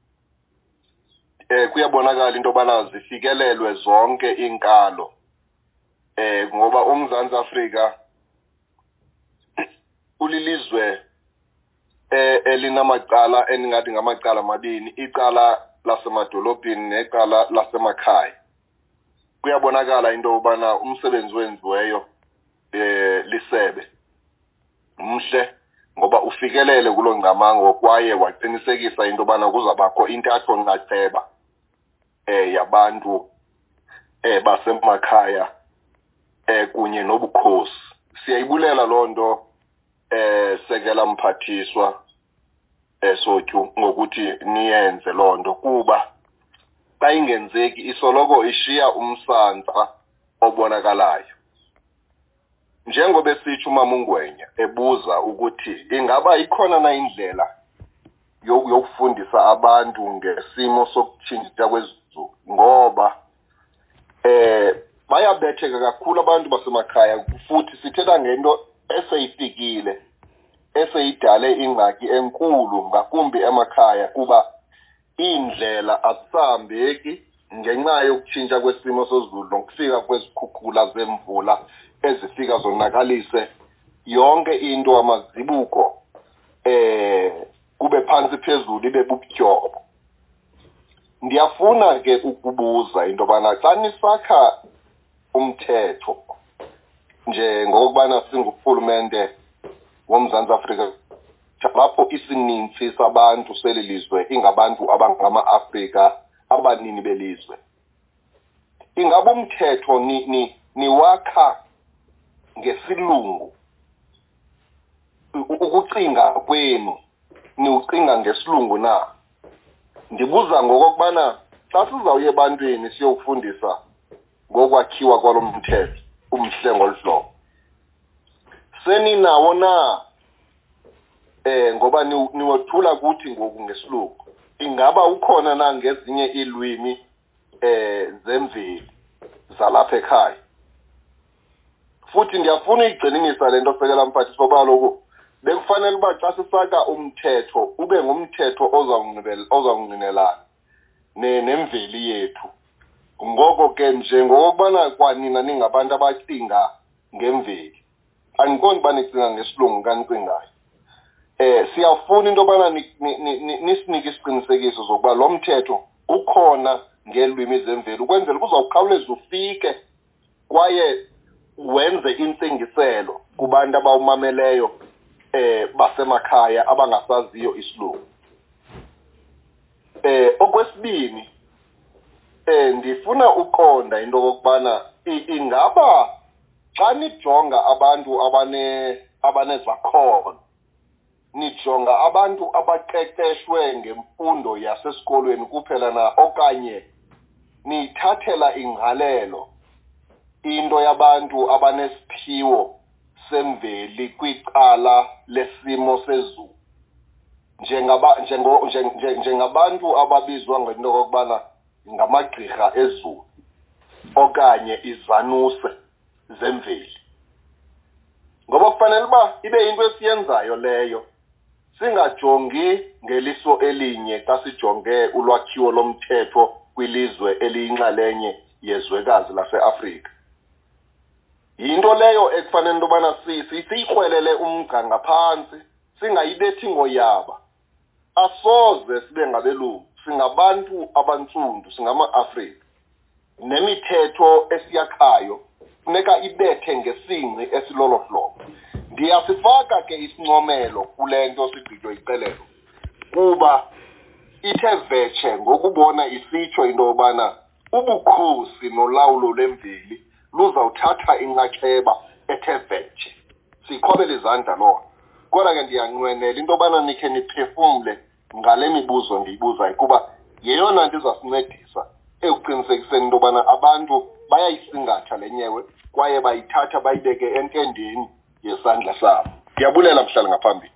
eh kuyabonakala into bana zifikelelwe zonke inkalo eh ngoba uMzantsi Afrika ulilizwe eh elinamacala eningathi ngamacala amabini icala lasemadolobheni necala lasemakhaya kuyabonakala into obana umsebenzi wenziweyo eh lisebe umhle ngoba ufikelele kulo ngcamango kwaye waqinisekisa into bana kuzabakho intatho ngaceba eh yabantu eh basemakhaya eh kunye nobukhosi siyayibulela lonto eh sekela mphathiswa esothu ngokuthi niyenze lonto kuba xa ingenzeki isoloko ishiya umsantsa obonakalayo njengoba esithi uMama uNgwenya ebuza ukuthi ingaba ikhona na indlela yokufundisa abantu ngesimo sokutshintsha kwezulu ngoba eh bayabetheka kakhulu abantu basemakhaya futhi sithetha ngento eseyifikile eseyidale ingxaki enkulu ngakumbi emakhaya kuba indlela asihambeki ngenxa yokutshintsha kwesimo sezulu nokufika kwezikhukhula zemvula ezifika zonakalise yonke into amazibuko eh kube phansi phezulu ibe bubutyobo ndiyafuna ke ukubuza into bana xa nisakha umthetho nje ngokubana singurhulumente woMzantsi Afrika lapho isininzi sabantu selilizwe ingabantu abangama-Afrika abanini belizwe ingaba umthetho ni ni niwakha ngesilungu ukucinga kwenu niucinga ngesilungu na ndibuza ngokubana xa sizawuye ebantwini siyofundisa ngokwakhiwa kwalomthetho umhle ngolhlobo seninawo na eh ngoba niwothula kuthi ngoku ngesilungu ingaba ukhona na ngezinye ilwimi eh zemveli zalapha ekhaya futhi ndiyafuna igcininisa lento sekela mphathiswa baloku bekufanele uba xa sisaka umthetho ube ngumthetho ozawungqinelana nemveli yethu ngoko ke njengokubana kwanina ningabantu abacinga ngemveli angikoni uba nicinga ngesilungu kanicingayo eh siyafuna into yobana nisinike isiqinisekiso sokuba lo mthetho ukhona ngeelwimi zemveli ukwenzela kuzawukhawuleza ufike kwaye wenze intsingiselo kubantu abawumameleyo eh basemakhaya abangasaziyo isilungu Okwesibini eh ndifuna uqonda into kokubana ingaba xa nijonga abantu abane abanezakhono nijonga abantu abaqeqeshwe ngemfundo yasesikolweni kuphela na okanye nithathela ingqalelo into yabantu abanesiphiwo semveli kwicala lesimo sezulu njengaba njengo njengabantu ababizwa ngento kokubana ngamagqirha ezulu okanye izanuse zemveli ngoba kufanele uba ibe into esiyenzayo leyo singajongi ngeliso elinye xa sijonge ulwakhiwo lomthetho kwilizwe eliyinxalenye yezwekazi laseAfrika yinto leyo ekufanele into yobana siyikrwelele umgca ngaphansi singayibethi ngoyaba asoze sibe ngabelungu singabantu abantsundu singama-Afrika nemithetho esiyakhayo funeka ibethe ngesingci esilolo hlobo ndiyasifaka ke isincomelo kule nto sigqitywa icelelo kuba ithe vetshe ngokubona isitsho into yobana ubukhosi nolawulo lwemveli luzawuthatha inxaxheba ethe vetshe siyikhobele izandla loo kodwa ke ndiyanqwenela into yobana nikhe niphefumle ngale mibuzo ndiyibuzayo kuba yeyona nto izasincedisa ekuqinisekiseni into yobana abantu bayayisingatha le nyewe kwaye bayithatha bayibeke entendeni yesandla sabo ndiyabulela mhlali ngaphambili.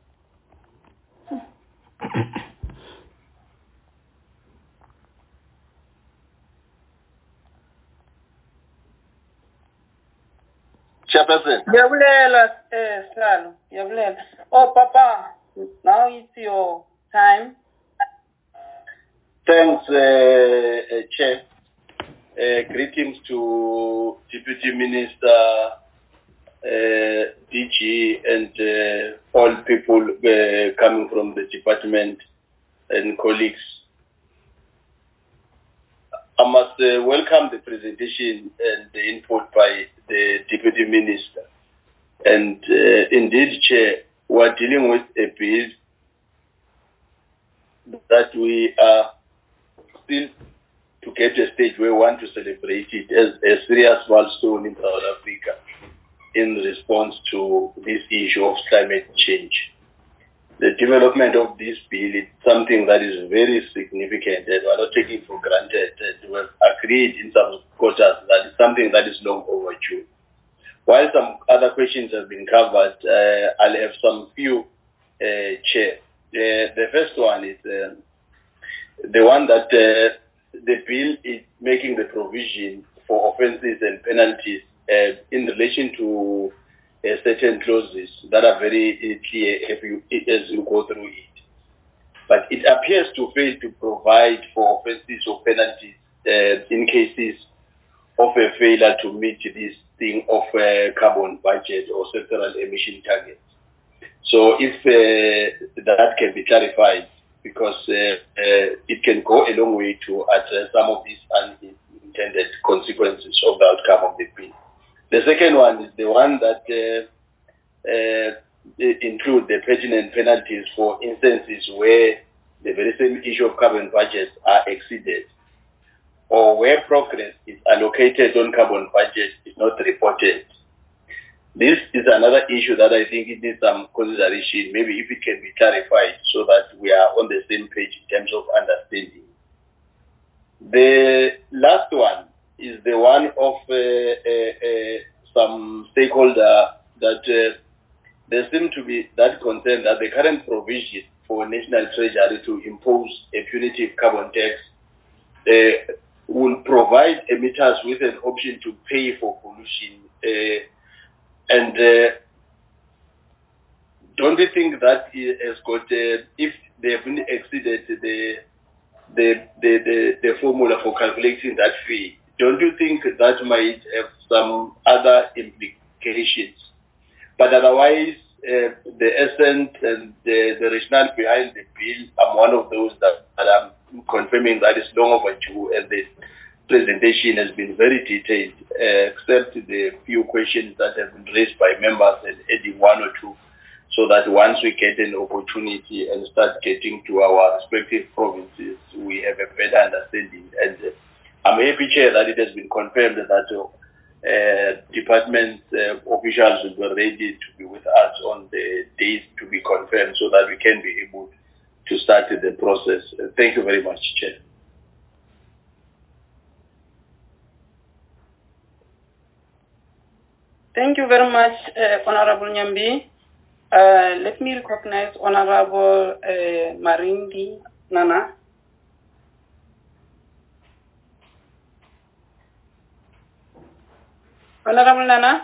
Chairperson. Yabulela, eh, Salo. Yabulela. Oh, Papa, now it's your time. Thanks, uh, uh, Chair. Uh, greetings to Deputy Minister, uh, D G, and uh, all people uh, coming from the department and colleagues. I must uh, welcome the presentation and the input by the Deputy Minister. And uh, indeed, Chair, we are dealing with a bill that we are still to get to a stage where we want to celebrate it as a serious milestone in South Africa in response to this issue of climate change. The development of this bill is something that is very significant and we are not taking for granted. And we have agreed in some quarters that it's something that is long overdue. While some other questions have been covered, uh, I'll have some few, uh, Chair. Uh, the first one is uh, the one that uh, the bill is making the provision for offences and penalties uh, in relation to uh, certain clauses that are very uh, clear if you, as you go through it. But it appears to fail to provide for offences or penalties uh, in cases of a failure to meet this thing of uh, carbon budget or sectoral emission targets. So if uh, that can be clarified, because uh, uh, it can go a long way to address some of these unintended consequences of the outcome of the bill. The second one is the one that uh, uh, include the pertinent penalties for instances where the very same issue of carbon budgets are exceeded, or where progress is allocated on carbon budget is not reported. This is another issue that I think it needs some consideration, maybe if it can be clarified so that we are on the same page in terms of understanding. The last one is the one of uh, uh, uh, some stakeholder that uh, there seem to be that concern that the current provision for National Treasury to impose a punitive carbon tax uh, will provide emitters with an option to pay for pollution. Uh, and uh, don't you think that has got, uh, if they have exceeded the, the, the, the, the formula for calculating that fee, don't you think that might have some other implications? But otherwise, uh, the essence and the, the rationale behind the bill, I'm one of those that, that I'm confirming that is long overdue, and the presentation has been very detailed, uh, except the few questions that have been raised by members and adding one or two so that once we get an opportunity and start getting to our respective provinces, we have a better understanding. And uh, I'm happy, Chair, that it has been confirmed that uh, uh, department uh, officials will be ready to be with us on the days to be confirmed so that we can be able to start the process. Uh, thank you very much, Chair. Thank you very much, uh, Honorable Nyambi. Uh, let me recognize Honorable uh, Marindi Nana. Honorable Nana.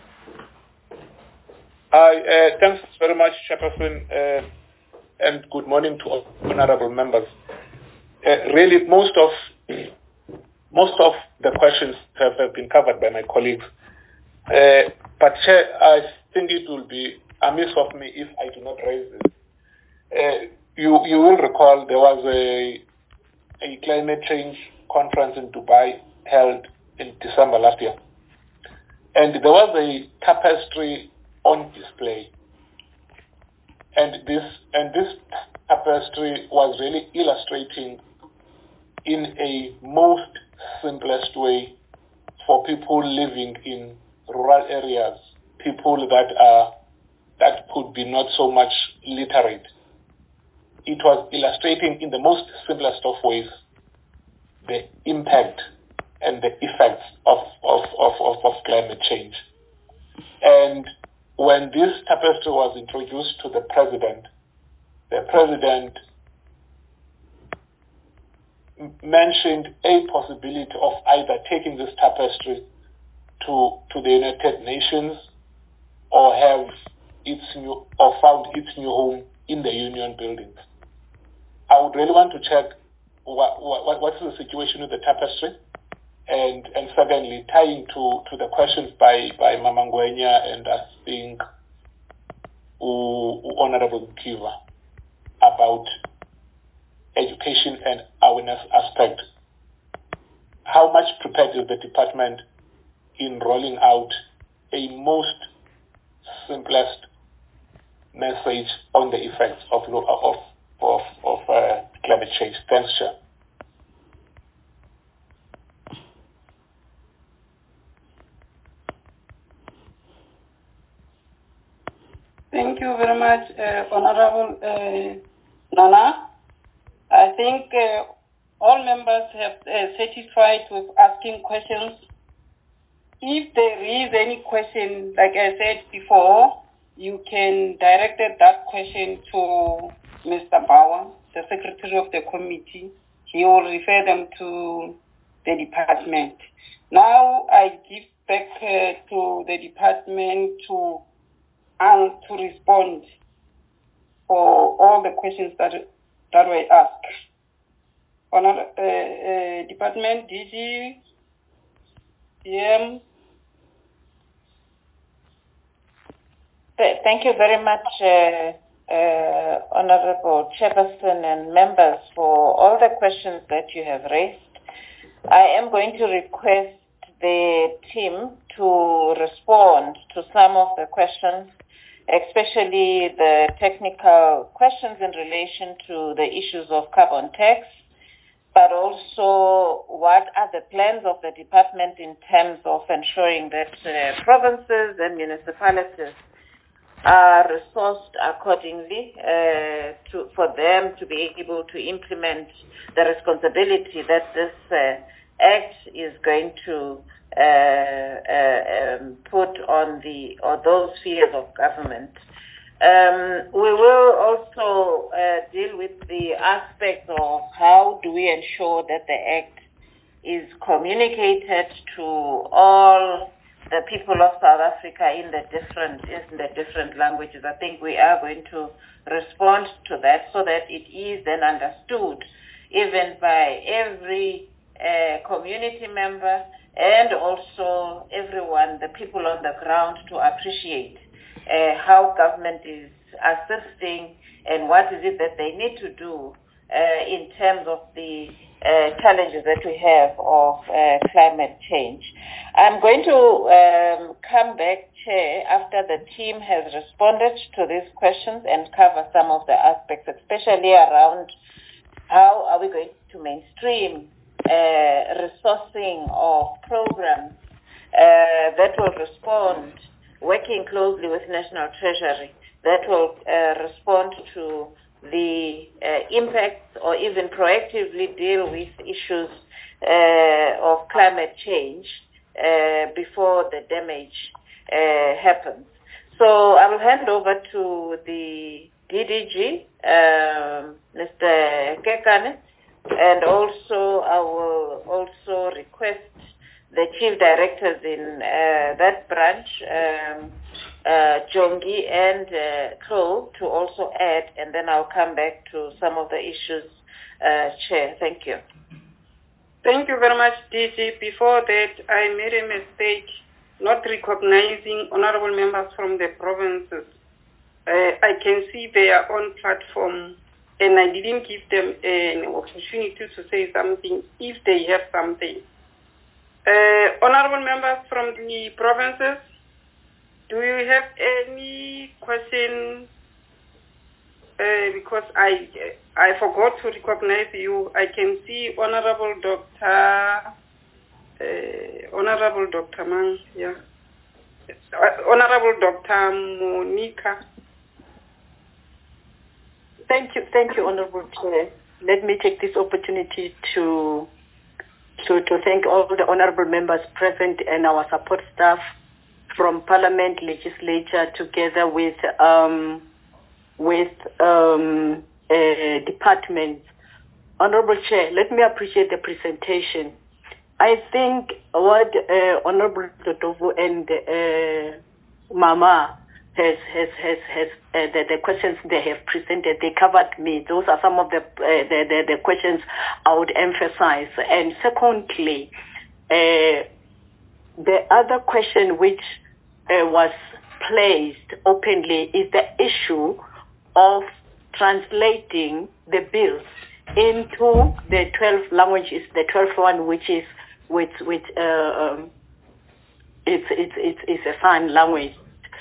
Hi, uh, thanks very much, Chairperson, uh, and good morning to all honorable members. Uh, really, most of most of the questions have, have been covered by my colleagues. Uh, but Chair, I think it will be amiss of me if I do not raise this. Uh, you you will recall there was a a climate change conference in Dubai held in December last year, and there was a tapestry on display, and this and this tapestry was really illustrating in a most simplest way for people living in rural areas, people that are that could be not so much literate. It was illustrating in the most simplest of ways the impact and the effects of, of, of, of, of climate change. And when this tapestry was introduced to the president, the president mentioned a possibility of either taking this tapestry to, to the United Nations or have its new, or found its new home in the union buildings. I would really want to check what, what, what is the situation with the tapestry, and and secondly, tying to, to the questions by, by Mama Ngwenya and I think uh, Honorable Kiva about education and awareness aspect. How much prepared is the department in rolling out a most simplest message on the effects of of of, of uh, climate change? Thanks, Chair. Thank you very much, uh, Honorable uh, Nana. I think uh, all members have uh, satisfied with asking questions. If there is any question, like I said before, you can direct that question to Mister Bauer, the Secretary of the Committee. He will refer them to the department. Now I give back uh, to the department to, uh, to respond for all the questions that, that were asked. Honor, uh, uh, Department, D G, D M. Thank you very much, uh, uh, Honorable Chairperson and members, for all the questions that you have raised. I am going to request the team to respond to some of the questions, especially the technical questions in relation to the issues of carbon tax, but also what are the plans of the department in terms of ensuring that uh, provinces and municipalities are resourced accordingly uh, to, for them to be able to implement the responsibility that this uh, act is going to uh, uh, um, put on the or those spheres of government. Um, we will also uh, deal with the aspect of how do we ensure that the act is communicated to all the people of South Africa in the different in the different languages. I think we are going to respond to that so that it is then understood even by every uh, community member and also everyone, the people on the ground, to appreciate uh, how government is assisting and what is it that they need to do uh, in terms of the uh, challenges that we have of uh, climate change. I'm going to um, come back, Chair, after the team has responded to these questions and cover some of the aspects, especially around how are we going to mainstream uh, resourcing of programs uh, that will respond, working closely with National Treasury, that will uh, respond to the uh, impacts or even proactively deal with issues uh, of climate change uh, before the damage uh, happens. So I will hand over to the D D G, um, Mister Kekane, and also I will also request the chief directors in uh, that branch, um, uh, Jongi and uh, Crow, to also add, and then I'll come back to some of the issues, uh, Chair. Thank you. Thank you very much, D G. Before that, I made a mistake not recognizing honorable members from the provinces. Uh, I can see they are on platform, and I didn't give them an opportunity to say something if they have something. Uh, honorable members from the provinces, do you have any question? Uh, because I I forgot to recognize you. I can see Honorable Doctor Uh, Honorable Doctor Mang, yeah. Uh, Honorable Doctor Monica. Thank you, thank you, Honorable Chair. Let me take this opportunity to to to thank all the honorable members present and our support staff from Parliament, Legislature, together with um, with um, uh, departments. Honorable Chair, let me appreciate the presentation. I think what uh, Honorable Dodovu and uh, Mama has has has has uh, the, the questions they have presented, they covered me. Those are some of the uh, the, the the questions I would emphasize. And secondly, uh, the other question which uh, was placed openly is the issue of translating the bills into the twelve languages, the twelfth one, which is with with uh, um, it's it's it's it's a sign language,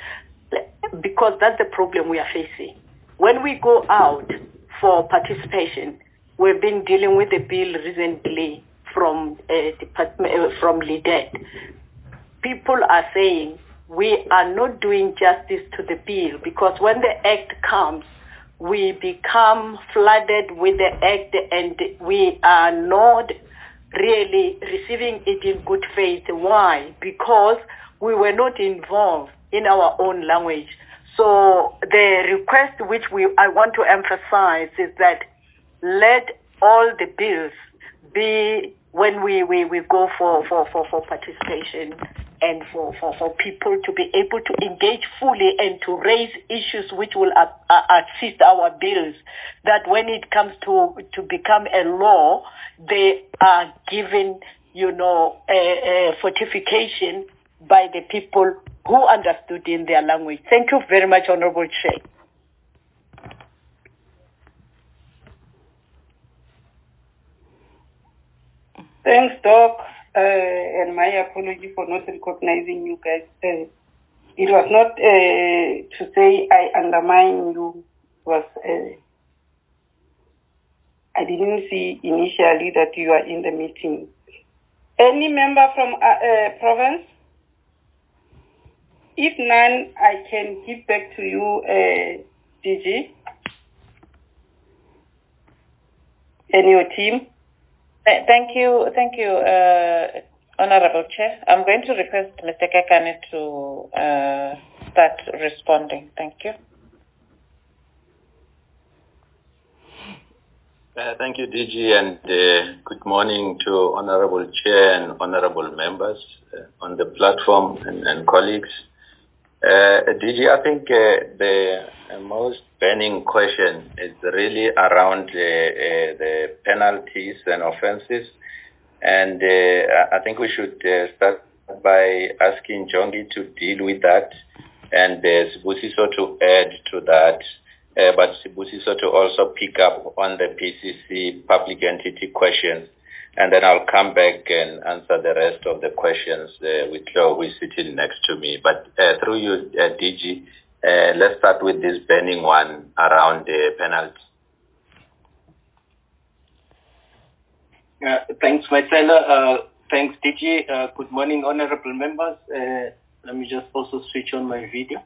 because that's the problem we are facing. When we go out for participation, we've been dealing with the bill recently from uh, department uh, from LIDET. People are saying we are not doing justice to the bill, because when the act comes, we become flooded with the act and we are not really receiving it in good faith. Why? Because we were not involved in our own language. So the request which we I want to emphasize is that let all the bills be, when we, we, we go for, for, for, for participation and for, for, for people to be able to engage fully and to raise issues which will uh, uh, assist our bills, that when it comes to, to become a law, they are given, you know, a, a fortification by the people who understood in their language. Thank you very much, Honorable Chair. Thanks, Doc, uh, and my apology for not recognizing you guys. Uh, it was not uh, to say I undermine you. It was uh, I didn't see initially that you are in the meeting. Any member from uh, uh, province? If none, I can give back to you, uh, D G, and your team. Thank you, thank you, uh, Honorable Chair. I'm going to request Mister Kekane to uh, start responding. Thank you. Uh, thank you, D G, and uh, good morning to Honorable Chair and Honorable members uh, on the platform and, and colleagues. Uh, D G, I think uh, the uh, most burning question is really around uh, uh, the penalties and offences, and uh, I think we should uh, start by asking Jongi to deal with that, and uh, Sibusiso to add to that, uh, but Sibusiso to also pick up on the P C C public entity questions. and then I'll come back and answer the rest of the questions uh, with Joe, who is sitting next to me. But uh, through you, uh, D G, uh, let's start with this burning one around the penalty. Uh, thanks, Marcella. Uh, thanks, D G. Uh, good morning, honorable members. Uh, let me just also switch on my video.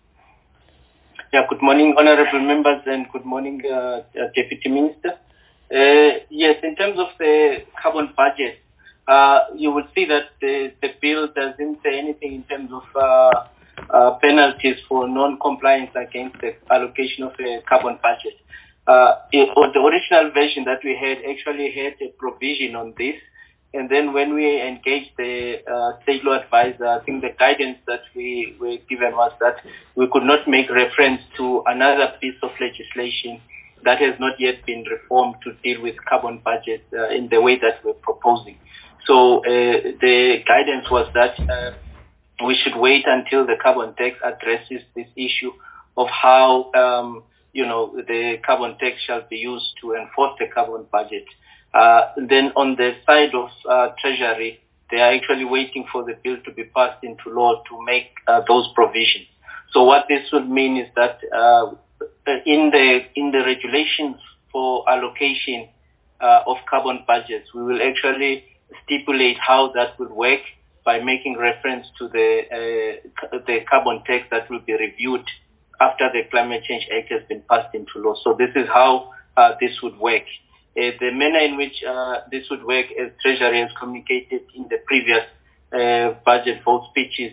Yeah, good morning, honorable members, and good morning, uh, uh, Deputy Minister. Uh, yes, in terms of the carbon budget, uh, you will see that the, the bill doesn't say anything in terms of uh, uh, penalties for non-compliance against the allocation of the carbon budget. Uh, it, or the original version that we had actually had a provision on this. And then when we engaged the uh, state law advisor, I think the guidance that we were given was that we could not make reference to another piece of legislation that has not yet been reformed to deal with carbon budget uh, in the way that we're proposing. So uh, the guidance was that uh, we should wait until the carbon tax addresses this issue of how um, you know, the carbon tax shall be used to enforce the carbon budget. Uh, then on the side of uh, Treasury, they are actually waiting for the bill to be passed into law to make uh, those provisions. So what this would mean is that uh, in the in the regulations for allocation uh, of carbon budgets, we will actually stipulate how that will work by making reference to the uh, the carbon tax that will be reviewed after the Climate Change Act has been passed into law. So this is how uh, this would work. Uh, the manner in which uh, this would work, as Treasury has communicated in the previous uh, budget vote speeches,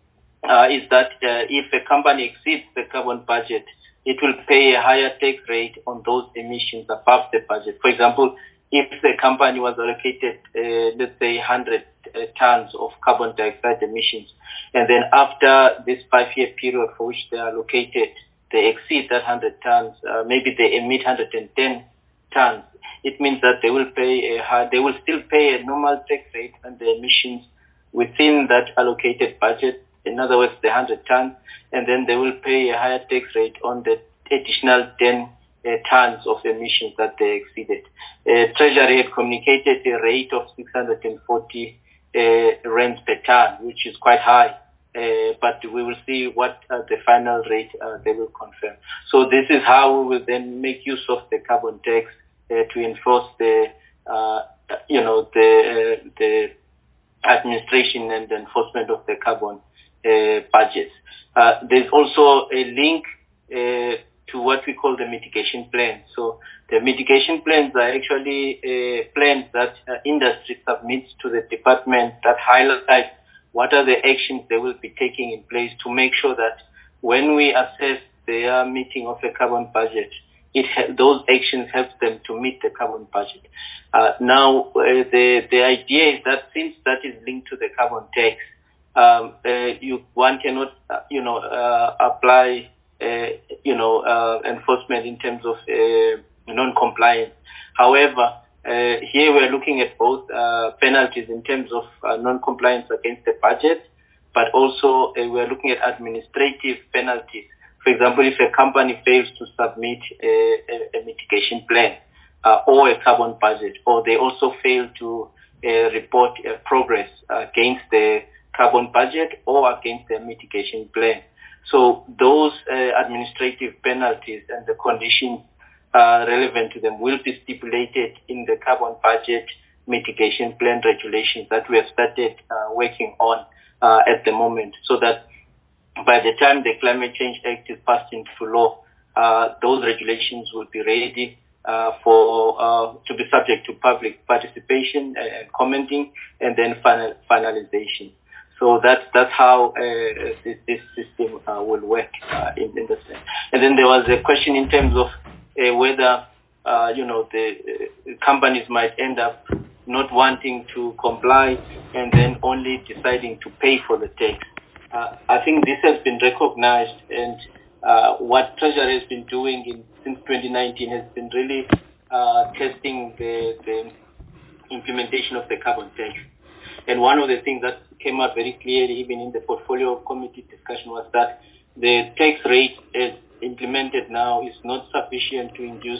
uh, is that uh, if a company exceeds the carbon budget, it will pay a higher tax rate on those emissions above the budget. For example, if the company was allocated, uh, let's say, one hundred uh, tons of carbon dioxide emissions, and then after this five-year period for which they are allocated, they exceed that one hundred tons, uh, maybe they emit one hundred ten tons, it means that they will pay a high, they will still pay a normal tax rate on the emissions within that allocated budget, in other words, the one hundred tons, and then they will pay a higher tax rate on the additional ten Uh, tons of emissions that they exceeded. Uh, Treasury had communicated a rate of six hundred forty uh, rands per ton, which is quite high, uh, but we will see what uh, the final rate uh, they will confirm. So this is how we will then make use of the carbon tax uh, to enforce the, uh, you know, the uh, the administration and enforcement of the carbon uh, budgets. Uh, there's also a link uh, to what we call the mitigation plan. So the mitigation plans are actually uh, plans that uh, industry submits to the department that highlight what are the actions they will be taking in place to make sure that when we assess their meeting of the carbon budget, it ha- those actions help them to meet the carbon budget. Uh, now, uh, the, the idea is that since that is linked to the carbon tax, um, uh, you, one cannot, uh, you know, uh, apply Uh, you know, uh, enforcement in terms of uh, non-compliance. However, uh, here we're looking at both uh, penalties in terms of uh, non-compliance against the budget, but also uh, we're looking at administrative penalties. For example, if a company fails to submit a, a, a mitigation plan uh, or a carbon budget, or they also fail to uh, report uh, progress against the carbon budget or against their mitigation plan. So those uh, administrative penalties and the conditions uh, relevant to them will be stipulated in the carbon budget mitigation plan regulations that we have started uh, working on uh, at the moment, so that by the time the Climate Change Act is passed into law, uh, those regulations will be ready uh, for uh, to be subject to public participation and commenting, and then final, finalization. So that's that's how uh, this, this system uh, will work uh, in, in the sense. And then there was a question in terms of uh, whether uh, you know the uh, companies might end up not wanting to comply and then only deciding to pay for the tax. Uh, I think this has been recognized, and uh, what Treasury has been doing in, since twenty nineteen has been really uh, testing the, the implementation of the carbon tax. And one of the things that came out very clearly, even in the portfolio committee discussion, was that the tax rate as implemented now is not sufficient to induce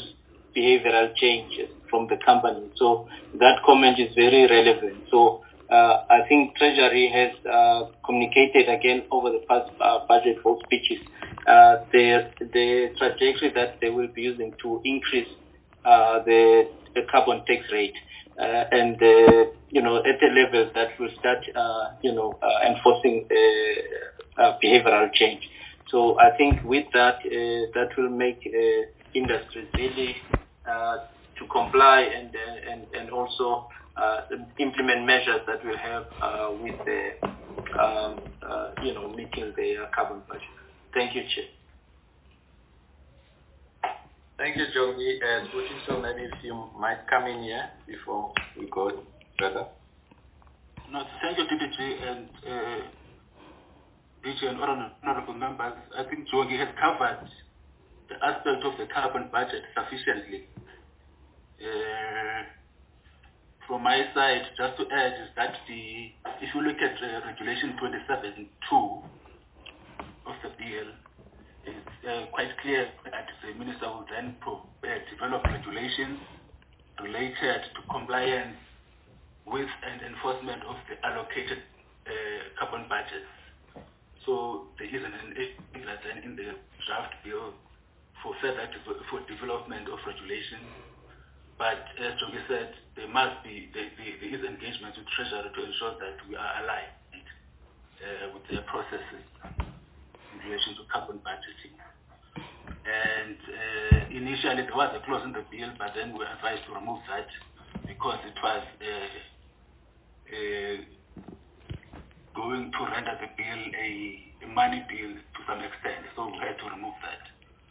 behavioral changes from the company. So that comment is very relevant. So uh, I think Treasury has uh, communicated again over the past uh, budget vote speeches uh, the, the trajectory that they will be using to increase uh, the, the carbon tax rate. Uh, and, uh, you know, at a level that will start, uh, you know, uh, enforcing uh, uh, behavioral change. So I think with that, uh, that will make uh, industries really uh, to comply and, uh, and, and also uh, implement measures that will help uh, with the, um, uh, you know, meeting the carbon budget. Thank you, Chair. Thank you, Jongi. Uh, so maybe if you might come in here before we go further. No, thank you, D D G and uh, D G and honorable members. I think Jongi has covered the aspect of the carbon budget sufficiently. Uh, from my side, just to add is that the if you look at uh, Regulation twenty-seven two of the bill, it's uh, quite clear that the minister will then pro- uh, develop regulations related to compliance with and enforcement of the allocated uh, carbon budgets. So there is an enabler then in the draft bill for further de- for development of regulations. But as Jongi said, there must be there, there, there is engagement with Treasury to ensure that we are aligned uh, with their processes in relation to carbon budgeting. And uh, initially there was a clause in the bill, but then we were advised to remove that because it was uh, uh, going to render the bill a, a money bill to some extent, so we had to remove that.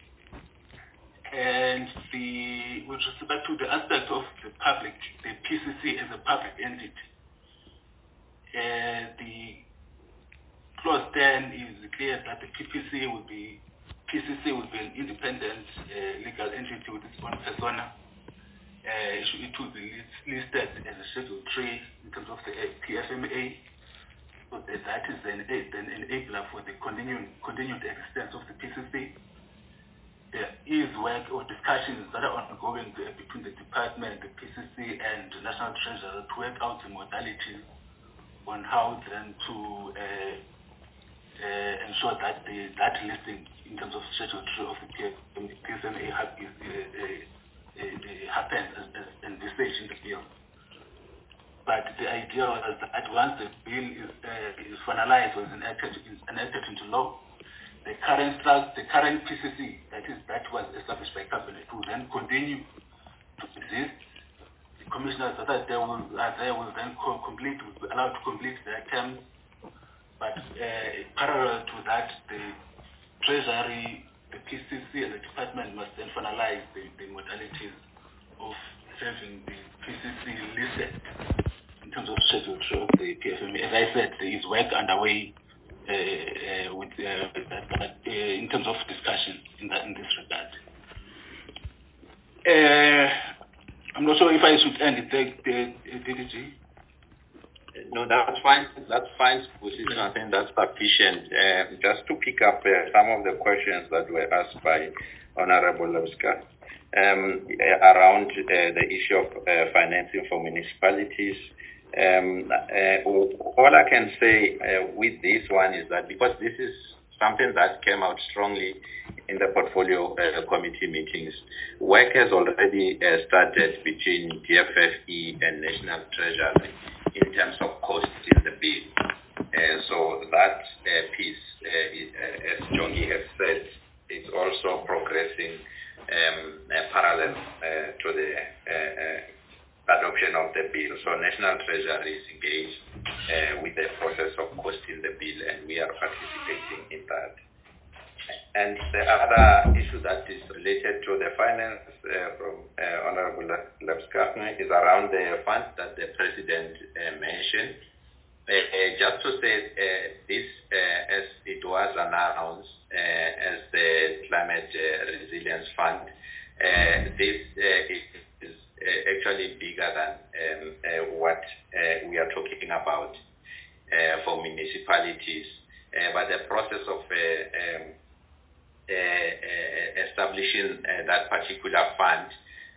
And the, with respect to the aspect of the public, the P C C as a public entity, uh, the clause ten is clear that the P P C will be P C C will be an independent uh, legal entity with its own persona. Uh, it will be listed as a Schedule three in terms of the P F M A. So that, that is an, an enabler for the continuing, continued existence of the P C C. There is work or discussions that are ongoing between the department, the P C C, and the National Treasury to work out the modalities on how then to uh, uh, ensure that the, that listing in terms of Schedule three of the P F M A is, uh, uh, uh, happens as, as envisaged in the bill. But the idea was that once the bill is, uh, is finalized or is enacted, is enacted into law, the current the current P C C that is that was established by cabinet will then continue to exist. The commissioners that are there will are there will then co- complete will be allowed to complete their terms. But uh, parallel to that, the Treasury, the P C C, and the department must then finalize the, the modalities of having the P C C listed in terms of Schedule three of the P F M A. As I said, there is work underway. Uh, uh, with, uh, with that, but, uh, in terms of discussion in that in this regard. Uh, I'm not sure if I should end it there, D D G. No, that's fine. That's fine, position. I think that's sufficient. Uh, just to pick up uh, some of the questions that were asked by Honorable Lebska um, around uh, the issue of uh, financing for municipalities. Um, uh, all I can say uh, with this one is that because this is something that came out strongly in the portfolio uh, committee meetings, work has already uh, started between D F F E and National Treasury in terms of costs in the bill. Uh, so that uh, piece, uh, is, uh, as Jongi has said, is also progressing um, uh, parallel uh, to the uh, uh, adoption of the bill. So National Treasury is engaged uh, with the process of costing the bill, and we are participating in that. And the other issue that is related to the finance uh, from uh, Honorable Lebska is around the funds that the President uh, mentioned. Uh, uh, just to say uh, this, uh, as it was announced uh, as the Climate uh, Resilience Fund, uh, this uh, is Uh, actually bigger than um, uh, what uh, we are talking about uh, for municipalities. Uh, but the process of uh, um, uh, uh, establishing uh, that particular fund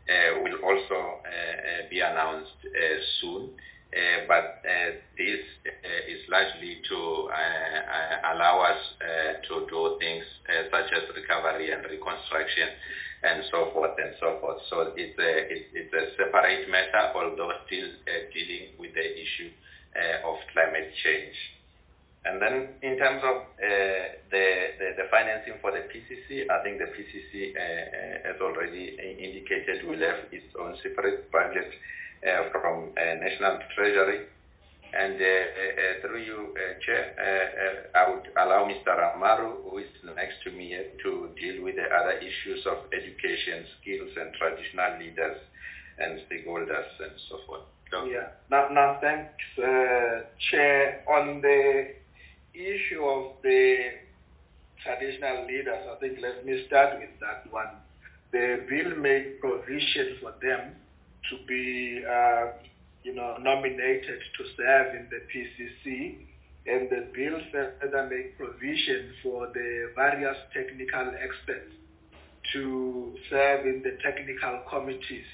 uh, will also uh, uh, be announced uh, soon. Uh, but uh, this uh, is largely to uh, uh, allow us uh, to do things uh, such as recovery and reconstruction and so forth and so forth. So it's a, it, it's a separate matter, although still uh, dealing with the issue uh, of climate change. And then in terms of uh, the, the, the financing for the P C C, I think the P C C, uh, uh, as already indicated, will have its own separate budget Uh, from uh, National Treasury. And uh, uh, through you, uh, Chair, uh, uh, I would allow Mister Amaru, who is next to me, uh, to deal with the other issues of education, skills, and traditional leaders and stakeholders and so forth. So, yeah. Now, now thanks, uh, Chair. On the issue of the traditional leaders, I think let me start with that one. The bill made provision for them to be, uh, you know, nominated to serve in the P C C, and the bill further make provision for the various technical experts to serve in the technical committees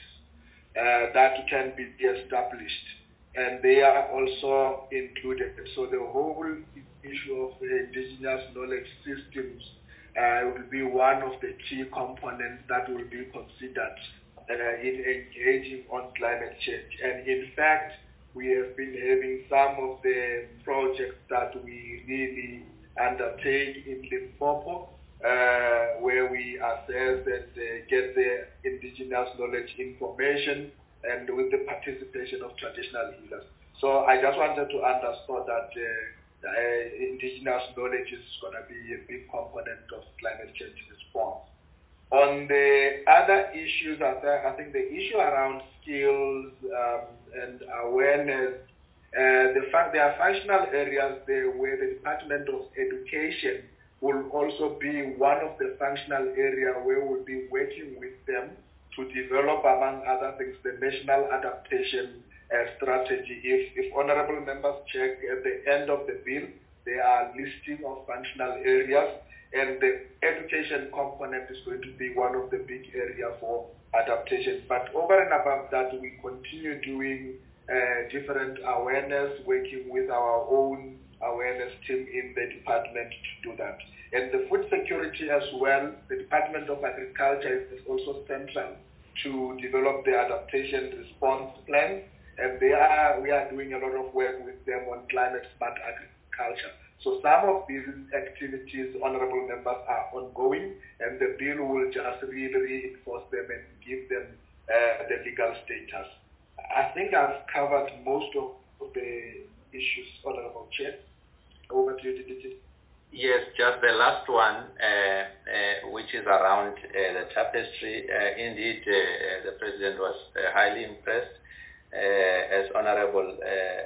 uh, that can be established, and they are also included. So the whole issue of the indigenous knowledge systems uh, will be one of the key components that will be considered Uh, in engaging on climate change. And in fact, we have been having some of the projects that we really undertake in Limpopo, uh, where we assess and uh, get the indigenous knowledge information and with the participation of traditional healers. So I just wanted to underscore that uh, uh, indigenous knowledge is going to be a big component of climate change response. On the other issues, I think the issue around skills um, and awareness, uh, the fact there are functional areas there where the Department of Education will also be one of the functional areas where we'll be working with them to develop, among other things, the national adaptation uh, strategy. If, if honorable members check at the end of the bill, there are listing of functional areas, and the education component is going to be one of the big areas for adaptation. But over and above that, we continue doing uh, different awareness, working with our own awareness team in the department to do that. And the food security as well, the Department of Agriculture is also central to develop the adaptation response plan. And they are, we are doing a lot of work with them on climate smart agriculture. So some of these activities, honorable members, are ongoing, and the bill will just really reinforce them and give them uh, the legal status. I think I've covered most of the issues, honorable Chair. Over to you, D D G. Yes, just the last one, uh, uh, which is around uh, the tapestry. Uh, indeed, uh, the President was uh, highly impressed. Uh, as Honorable uh,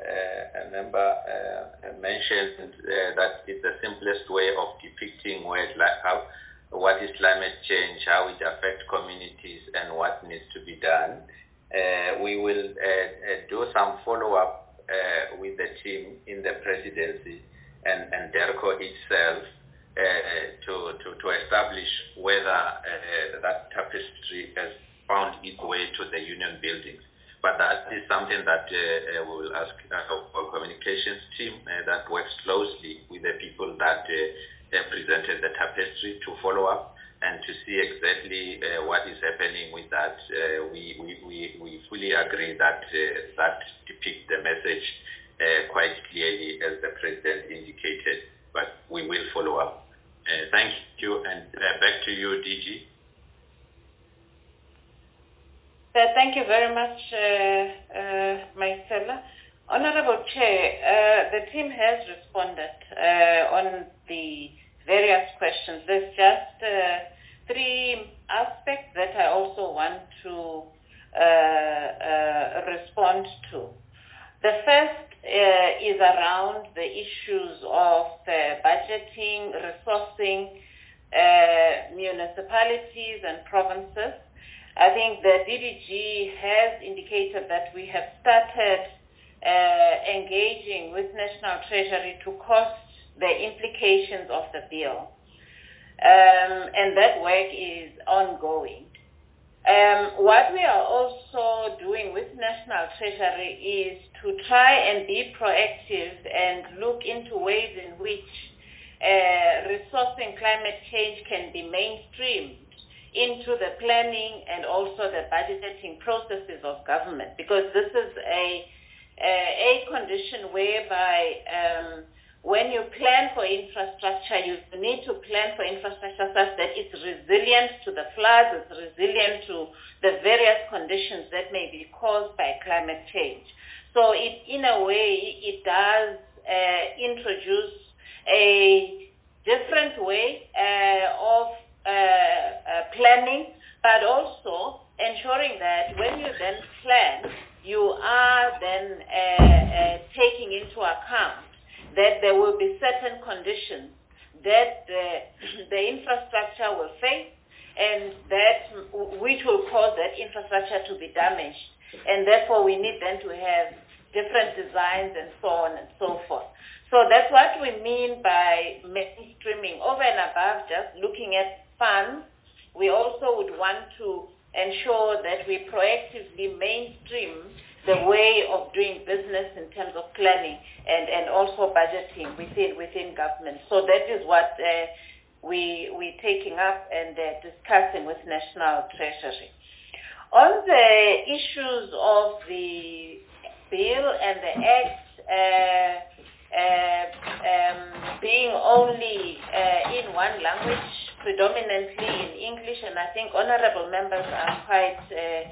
uh, Member uh, mentioned, uh, that it's the simplest way of depicting where it, how, what is climate change, how it affects communities, and what needs to be done. Uh, we will uh, uh, do some follow-up uh, with the team in the presidency and, and DERCO itself uh, to, to, to establish whether uh, that tapestry has found its way to the union buildings. But that is something that uh, we will ask our communications team uh, that works closely with the people that uh, presented the tapestry to follow up and to see exactly uh, what is happening with that. Uh, we, we, we, we fully agree that uh, that depicts the message uh, quite clearly as the President indicated, but we will follow up. Uh, thank you, and uh, back to you, D G. So thank you very much, uh, uh, Marcella. Honorable Chair, uh, the team has responded uh, on the various questions. There's just uh, three aspects that I also want to uh, uh, respond to. The first uh, is around the issues of uh, budgeting, resourcing uh, municipalities and provinces. I think the D D G has indicated that we have started uh, engaging with National Treasury to cost the implications of the bill. Um, and that work is ongoing. Um, what we are also doing with National Treasury is to try and be proactive and look into ways in which uh, resourcing climate change can be mainstreamed into the planning and also the budgeting processes of government, because this is a, a, a condition whereby um, when you plan for infrastructure, you need to plan for infrastructure such that it's resilient to the floods, it's resilient to the various conditions that may be caused by climate change. So it, in a way, it does uh, introduce a different way uh, of uh, uh, planning, but also ensuring that when you then plan, you are then uh, uh, taking into account that there will be certain conditions that the, the infrastructure will face and that which will cause that infrastructure to be damaged. And therefore we need then to have different designs and so on and so forth. So that's what we mean by mainstreaming. Over and above just looking at funds, we also would want to ensure that we proactively mainstream the way of doing business in terms of planning and, and also budgeting within within government. So that is what uh, we, we're taking up and uh, discussing with National Treasury. On the issues of the bill and the act uh, uh, um, being only uh, in one language, predominantly in English, and I think honorable members are quite uh,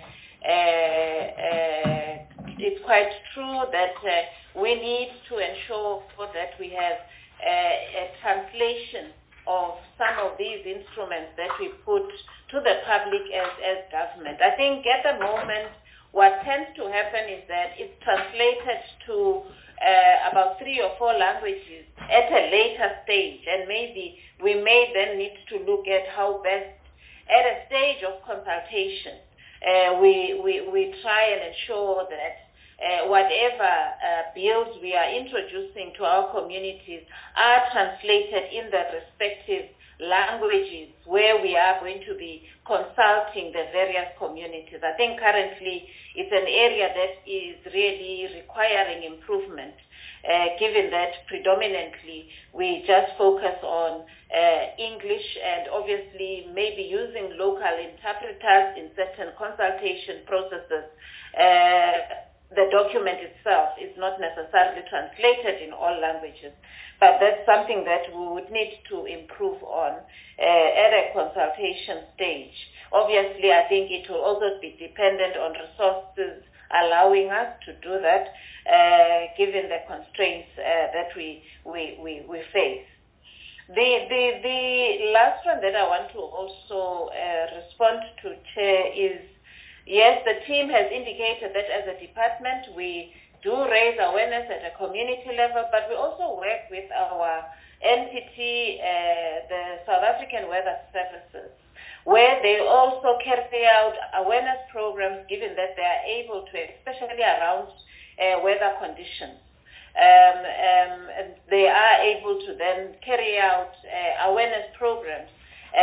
Uh, uh, it's quite true that uh, we need to ensure that we have uh, a translation of some of these instruments that we put to the public as, as government. I think at the moment what tends to happen is that it's translated to uh, about three or four languages at a later stage, and maybe we may then need to look at how best at a stage of consultation Uh, we, we, we try and ensure that uh, whatever uh, bills we are introducing to our communities are translated in the respective languages where we are going to be consulting the various communities. I think currently it's an area that is really requiring improvement, uh, given that predominantly we just focus on uh, English and obviously maybe using local interpreters in certain consultation processes. Uh, the document itself is not necessarily translated in all languages, but that's something that we would need to improve on uh, at a consultation stage. Obviously, I think it will also be dependent on resources allowing us to do that, uh, given the constraints uh, that we, we, we, we face. The, the, the last one that I want to also uh, respond to, Chair, is yes, the team has indicated that as a department we do raise awareness at a community level, but we also work with our entity, uh, the South African Weather Services, where they also carry out awareness programs, given that they are able to, especially around uh, weather conditions. Um, um, and they are able to then carry out uh, awareness programs uh,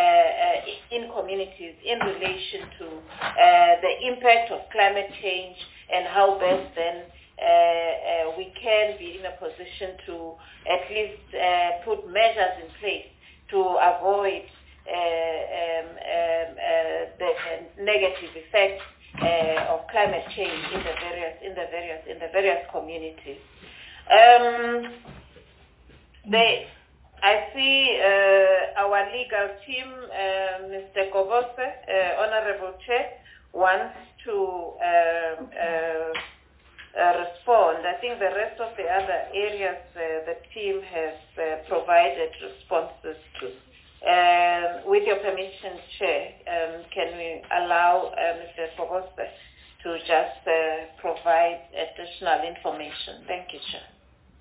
uh, in communities in relation to uh, the impact of climate change and how best then uh, uh, we can be in a position to at least uh, put measures in place to avoid uh, um, um, uh, the negative effects Uh, of climate change in the various in the various in the various communities. Um, they, I see uh, our legal team, uh, Mister Kobose, uh, Honorable Chair, wants to uh, uh, uh, respond. I think the rest of the other areas uh, the team has uh, provided responses to. Um, with your permission, Chair, um, can we allow uh, Mister Kobose to just uh, provide additional information? Thank you, Chair.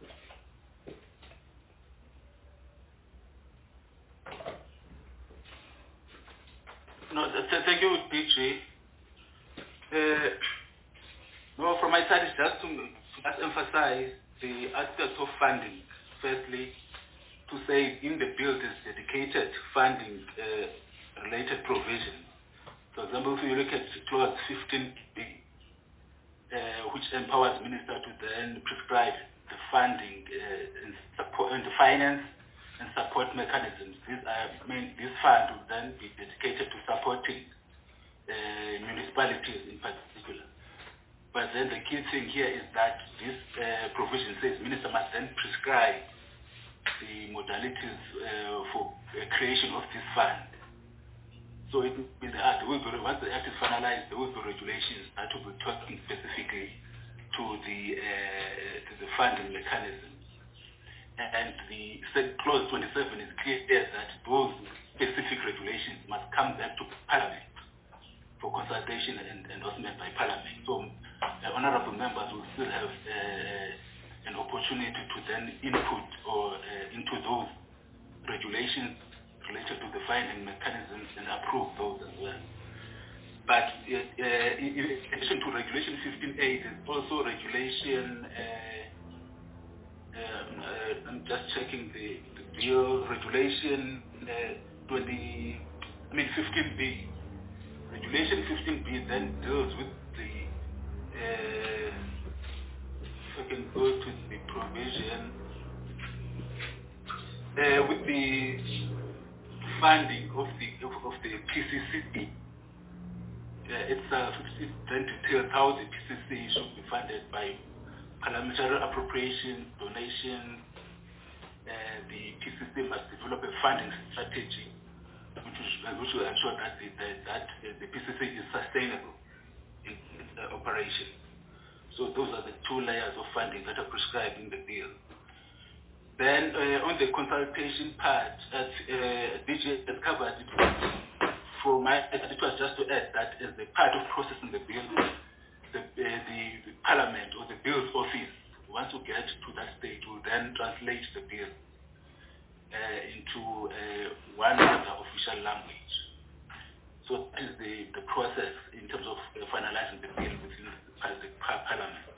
No, th- thank you, P J. Uh, no, from my side, it's just to, to just emphasize the aspect of funding. Firstly, to say in the bill is dedicated funding uh, related provisions. So For example, if you look at clause fifteen B, uh, which empowers minister to then prescribe the funding uh, and support and the finance and support mechanisms. These are main, this fund will then be dedicated to supporting uh, municipalities in particular. But then the key thing here is that this uh, provision says minister must then prescribe the modalities uh, for uh, creation of this fund. So it will be the act, will be, once the act is finalized, there will be regulations that will be talking specifically to the uh, to the funding mechanisms. And the clause twenty-seven is clear that those specific regulations must come back to Parliament for consultation and endorsement by Parliament. So uh, honourable members will still have uh, an opportunity to then input or uh, into those regulations related to the funding mechanisms and approve those as well. But uh, uh, in addition to Regulation fifteen A, there's also Regulation, uh, um, uh, I'm just checking the, the bill, Regulation uh, twenty, I mean fifteen B. Regulation fifteen B then deals with the, uh, if I can go to the provision, uh, with the funding of the of, of the P C C. Uh, it's uh, then details how the P C C should be funded by parliamentary appropriation, donation. Uh, the P C C must develop a funding strategy which will, which will ensure that the, that, that the P C C is sustainable in its uh, operation. So those are the two layers of funding that are prescribed in the bill. Then uh, on the consultation part, as uh, D J has covered it, for my, it was just to add that as a part of processing the bill, the, uh, the, the Parliament or the Bills Office, once we get to that stage, will then translate the bill uh, into uh, one other official language. So that is the, the process in terms of uh, finalizing the bill within the, the Parliament.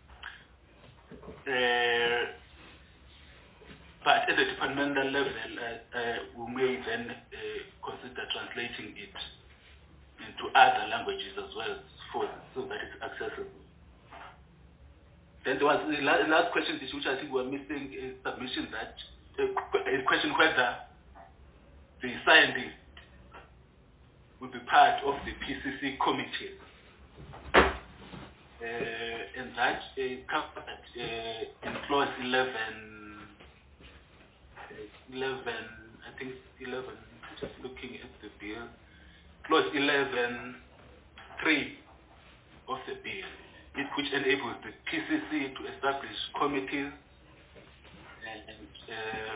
Uh, But at the departmental level, uh, uh, we may then uh, consider translating it into other languages as well, for, so that it's accessible. Then there was the last, last question, which I think we were missing, is submission that uh, a question whether the scientists will be part of the P C C committee, uh, and that uh, covered uh, in clause eleven. eleven, I think eleven, just looking at the bill, clause eleven three of the bill, it, which enables the P C C to establish committees and uh,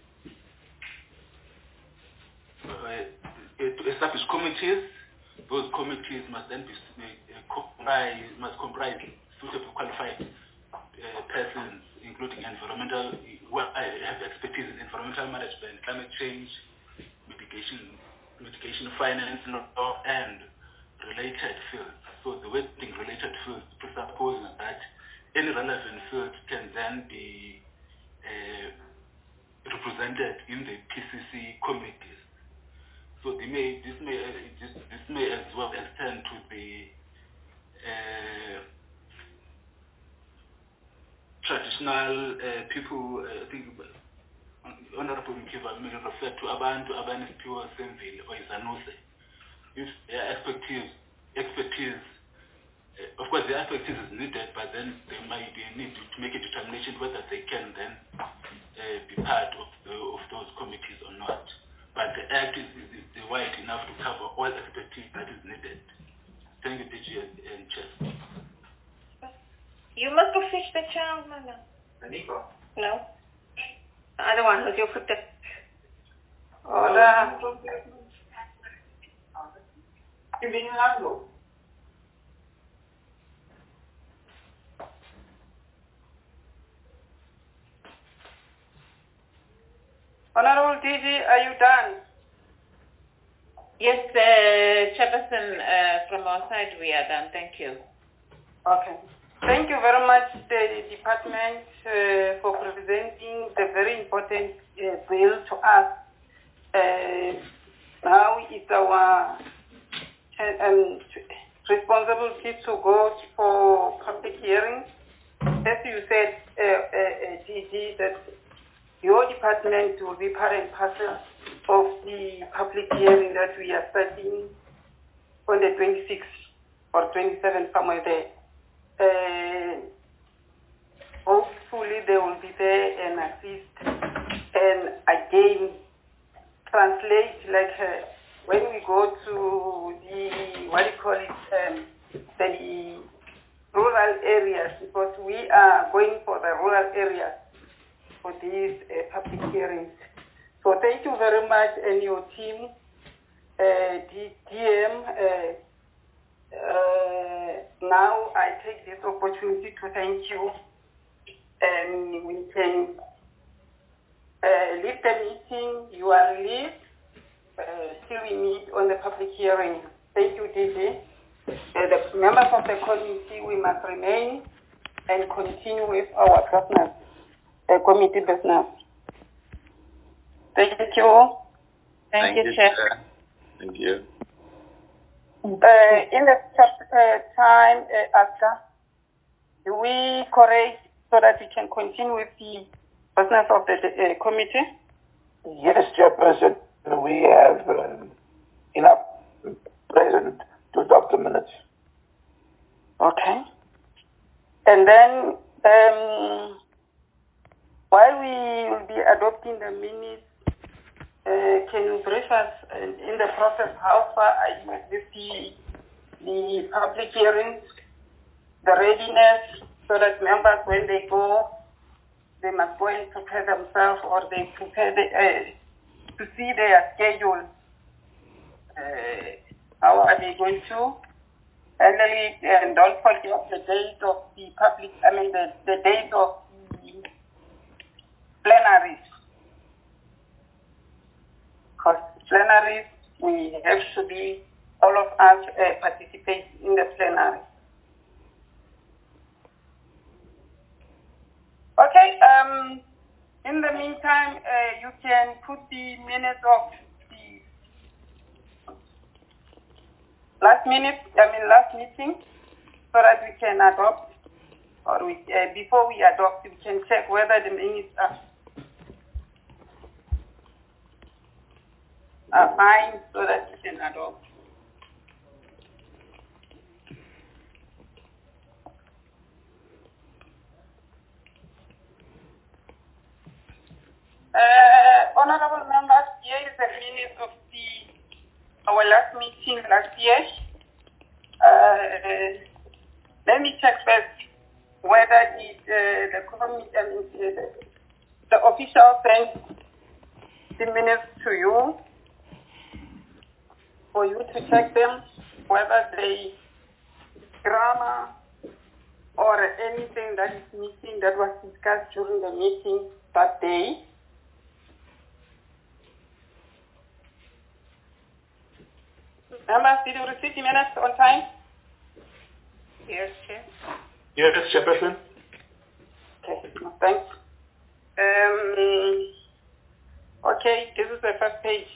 uh, to establish committees. Those committees must then be uh, comprise, must comprise suitable qualified uh, persons, including environmental, well, I have expertise in environmental management, climate change, mitigation, mitigation finance, law, and related fields. So the wording related fields presupposes that any relevant field can then be uh, represented in the P C C committees. So they may, this may uh, this, this may as well extend to the uh, traditional uh, people. uh, I think Honorable Mkiva may refer to Abantu, Abaniphiwe Semveli, or Izanuse. If their expertise, expertise uh, of course their expertise is needed, but then they might need to, to make a determination whether they can then uh, be part of, the, of those committees or not. But the Act is, is, is wide enough to cover all expertise that is needed. Thank you, D G and Chair. You must go fish the child, Mama. Nico? No. The other one was your foot. Hola. ¿Qué viene algo? Honorable D G, are you done? Yes, uh, Chairperson, uh, from our side we are done. Thank you. Okay. Thank you very much, the department, uh, for presenting the very important uh, bill to us. Uh, now it's our and, and responsibility to go for public hearings. As you said, uh, uh, uh, D G, that your department will be part and parcel of the public hearing that we are starting on the twenty-sixth or twenty-seventh, somewhere there. Uh, hopefully they will be there and assist and again translate, like uh, when we go to the, what do you call it, um, the rural areas, because we are going for the rural areas for these uh, public hearings. So thank you very much, and your team, uh, D M. Uh, uh, now I take this opportunity to thank you, and we can uh, leave the meeting. You are released. Uh, till we meet on the public hearing. Thank you, D J. Uh, the members of the committee, we must remain and continue with our business, uh, committee business. Thank you. Thank, Thank you, you, Chair. Chair. Thank you. Uh, in the uh, time, uh, Aska, do we correct so that we can continue with the business of the uh, committee? Yes, Chairperson. We have um, enough present to adopt the minutes. Okay. And then, um, while we will be adopting the minutes, uh, can you brief us uh, in the process how far are you with the, the public hearings, the readiness, so that members, when they go, they must go and prepare themselves, or they prepare the, uh, to see their schedule. Uh, how are they going to handle it? And don't forget the date of the public, I mean the, the date of the plenaries. Because plenaries, we have to be, all of us uh, participate in the plenary. Okay, um, in the meantime, uh, you can put the minutes of the last minute, I mean last meeting, so that we can adopt, or we, uh, before we adopt, we can check whether the minutes are, are fine, so that we can adopt. Uh, honorable members, here is the minutes of the our last meeting last year. Uh, let me check first whether it, uh, the committee, I mean, the, the official sent the minutes to you for you to check them, whether they grammar or anything that is missing that was discussed during the meeting that day. Members, did you receive the minutes on time? Yes, Chair. Yes, Chairperson. Okay, no, thanks. Um, okay, this is the first page.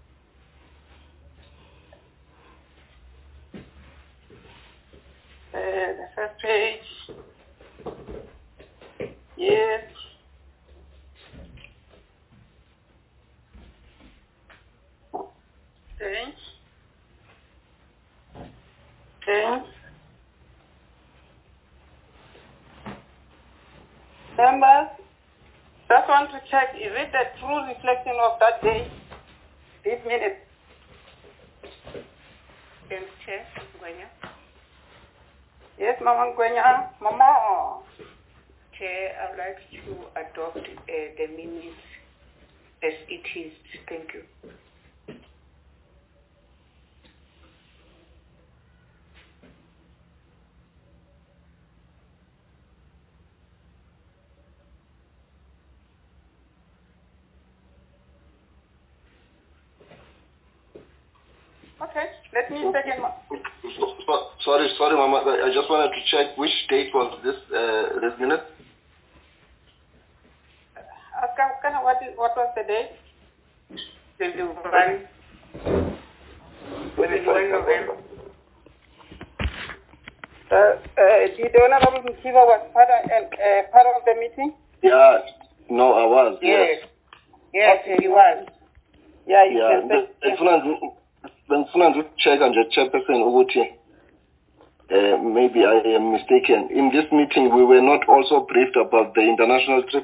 Uh, the first page. Yes. Thanks. Okay. Members, just want to check, is it the true reflection of that day, this minute? Yes, Chair, Gwenya. Yes, Mama Gwenya. Mama. Chair, I'd like to adopt uh, the minutes as it is. Thank you. Okay, let me check in. So, so, sorry, sorry, Mama. I just wanted to check which date was this uh, this minute. Aska, what, is, what was the date? twenty-one. twenty-one November. Uh, uh, did the Honorable Mkiva was part of, uh, part of the meeting? Yeah, no, I was, Yes. yes. Yes, okay. He was. Yeah, you Yeah, can say. bengifuna nje-check nje chairperson ukuthi uh, maybe I am mistaken. In this meeting, we were not also briefed about the international trip.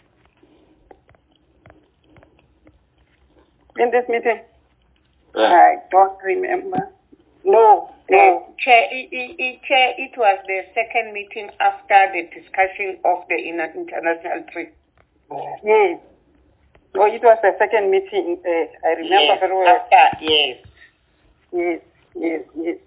In this meeting? Uh, I don't remember. No, no. Uh, Chair, it, it, it, Chair, it was the second meeting after the discussion of the inter- international trip. Yes. Oh, it was the second meeting. Uh, I remember yes, very well. After, yes. Yes, yes, yes.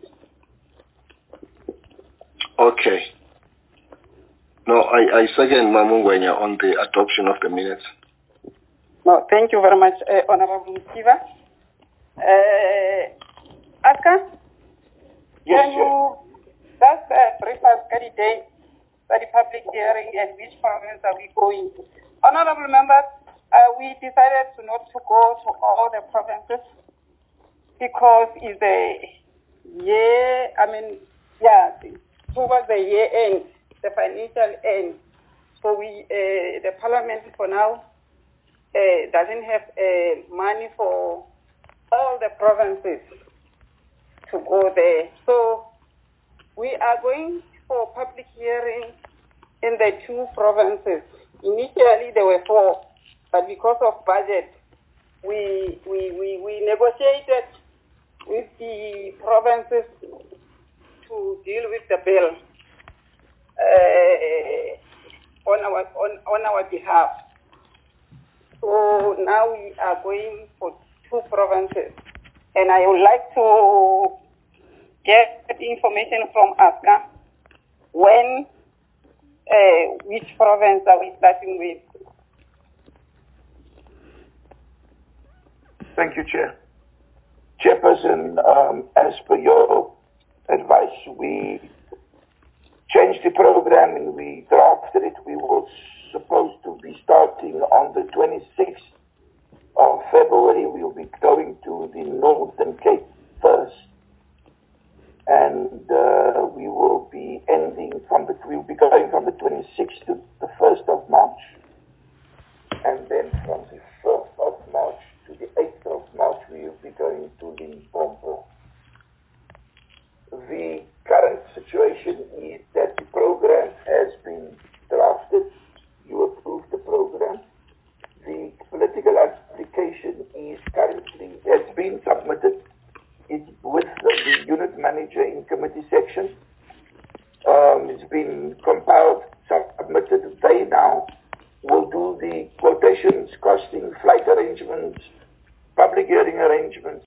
Okay. No, I, I second Mamungwenya on the adoption of the minutes. No, thank you very much, uh, Honorable Mkiva. Uh, Aska? Yes, Can you just uh, brief us any day for the public hearing and which province are we going? Honorable members, uh, we decided to not to go to all the provinces because it's a year, I mean, yeah, towards the year end, the financial end. So we, uh, the parliament for now uh, doesn't have uh, money for all the provinces to go there. So we are going for public hearing in the two provinces. Initially there were four, but because of budget, we we, we, we negotiated with the provinces to deal with the bill uh, on our on, on our behalf. So now we are going for two provinces. And I would like to get information from Aska when, uh, which province are we starting with? Thank you, Chair. Chairperson, um, as per your advice, we changed the program and we drafted it. We were supposed to be starting on the twenty-sixth of February. We'll be going to the Northern Cape first. And uh, we will be ending from the, we'll be going from the twenty-sixth to the first of March. And then from the first of March to the eighth of March, we will be going to Limpopo. The current situation is that the program has been drafted. You approved the program. The political application is currently, has been submitted. It's with the unit manager in committee section. Um, it's been compiled, submitted. They now will do the quotations, costing, flight arrangements, public hearing arrangements,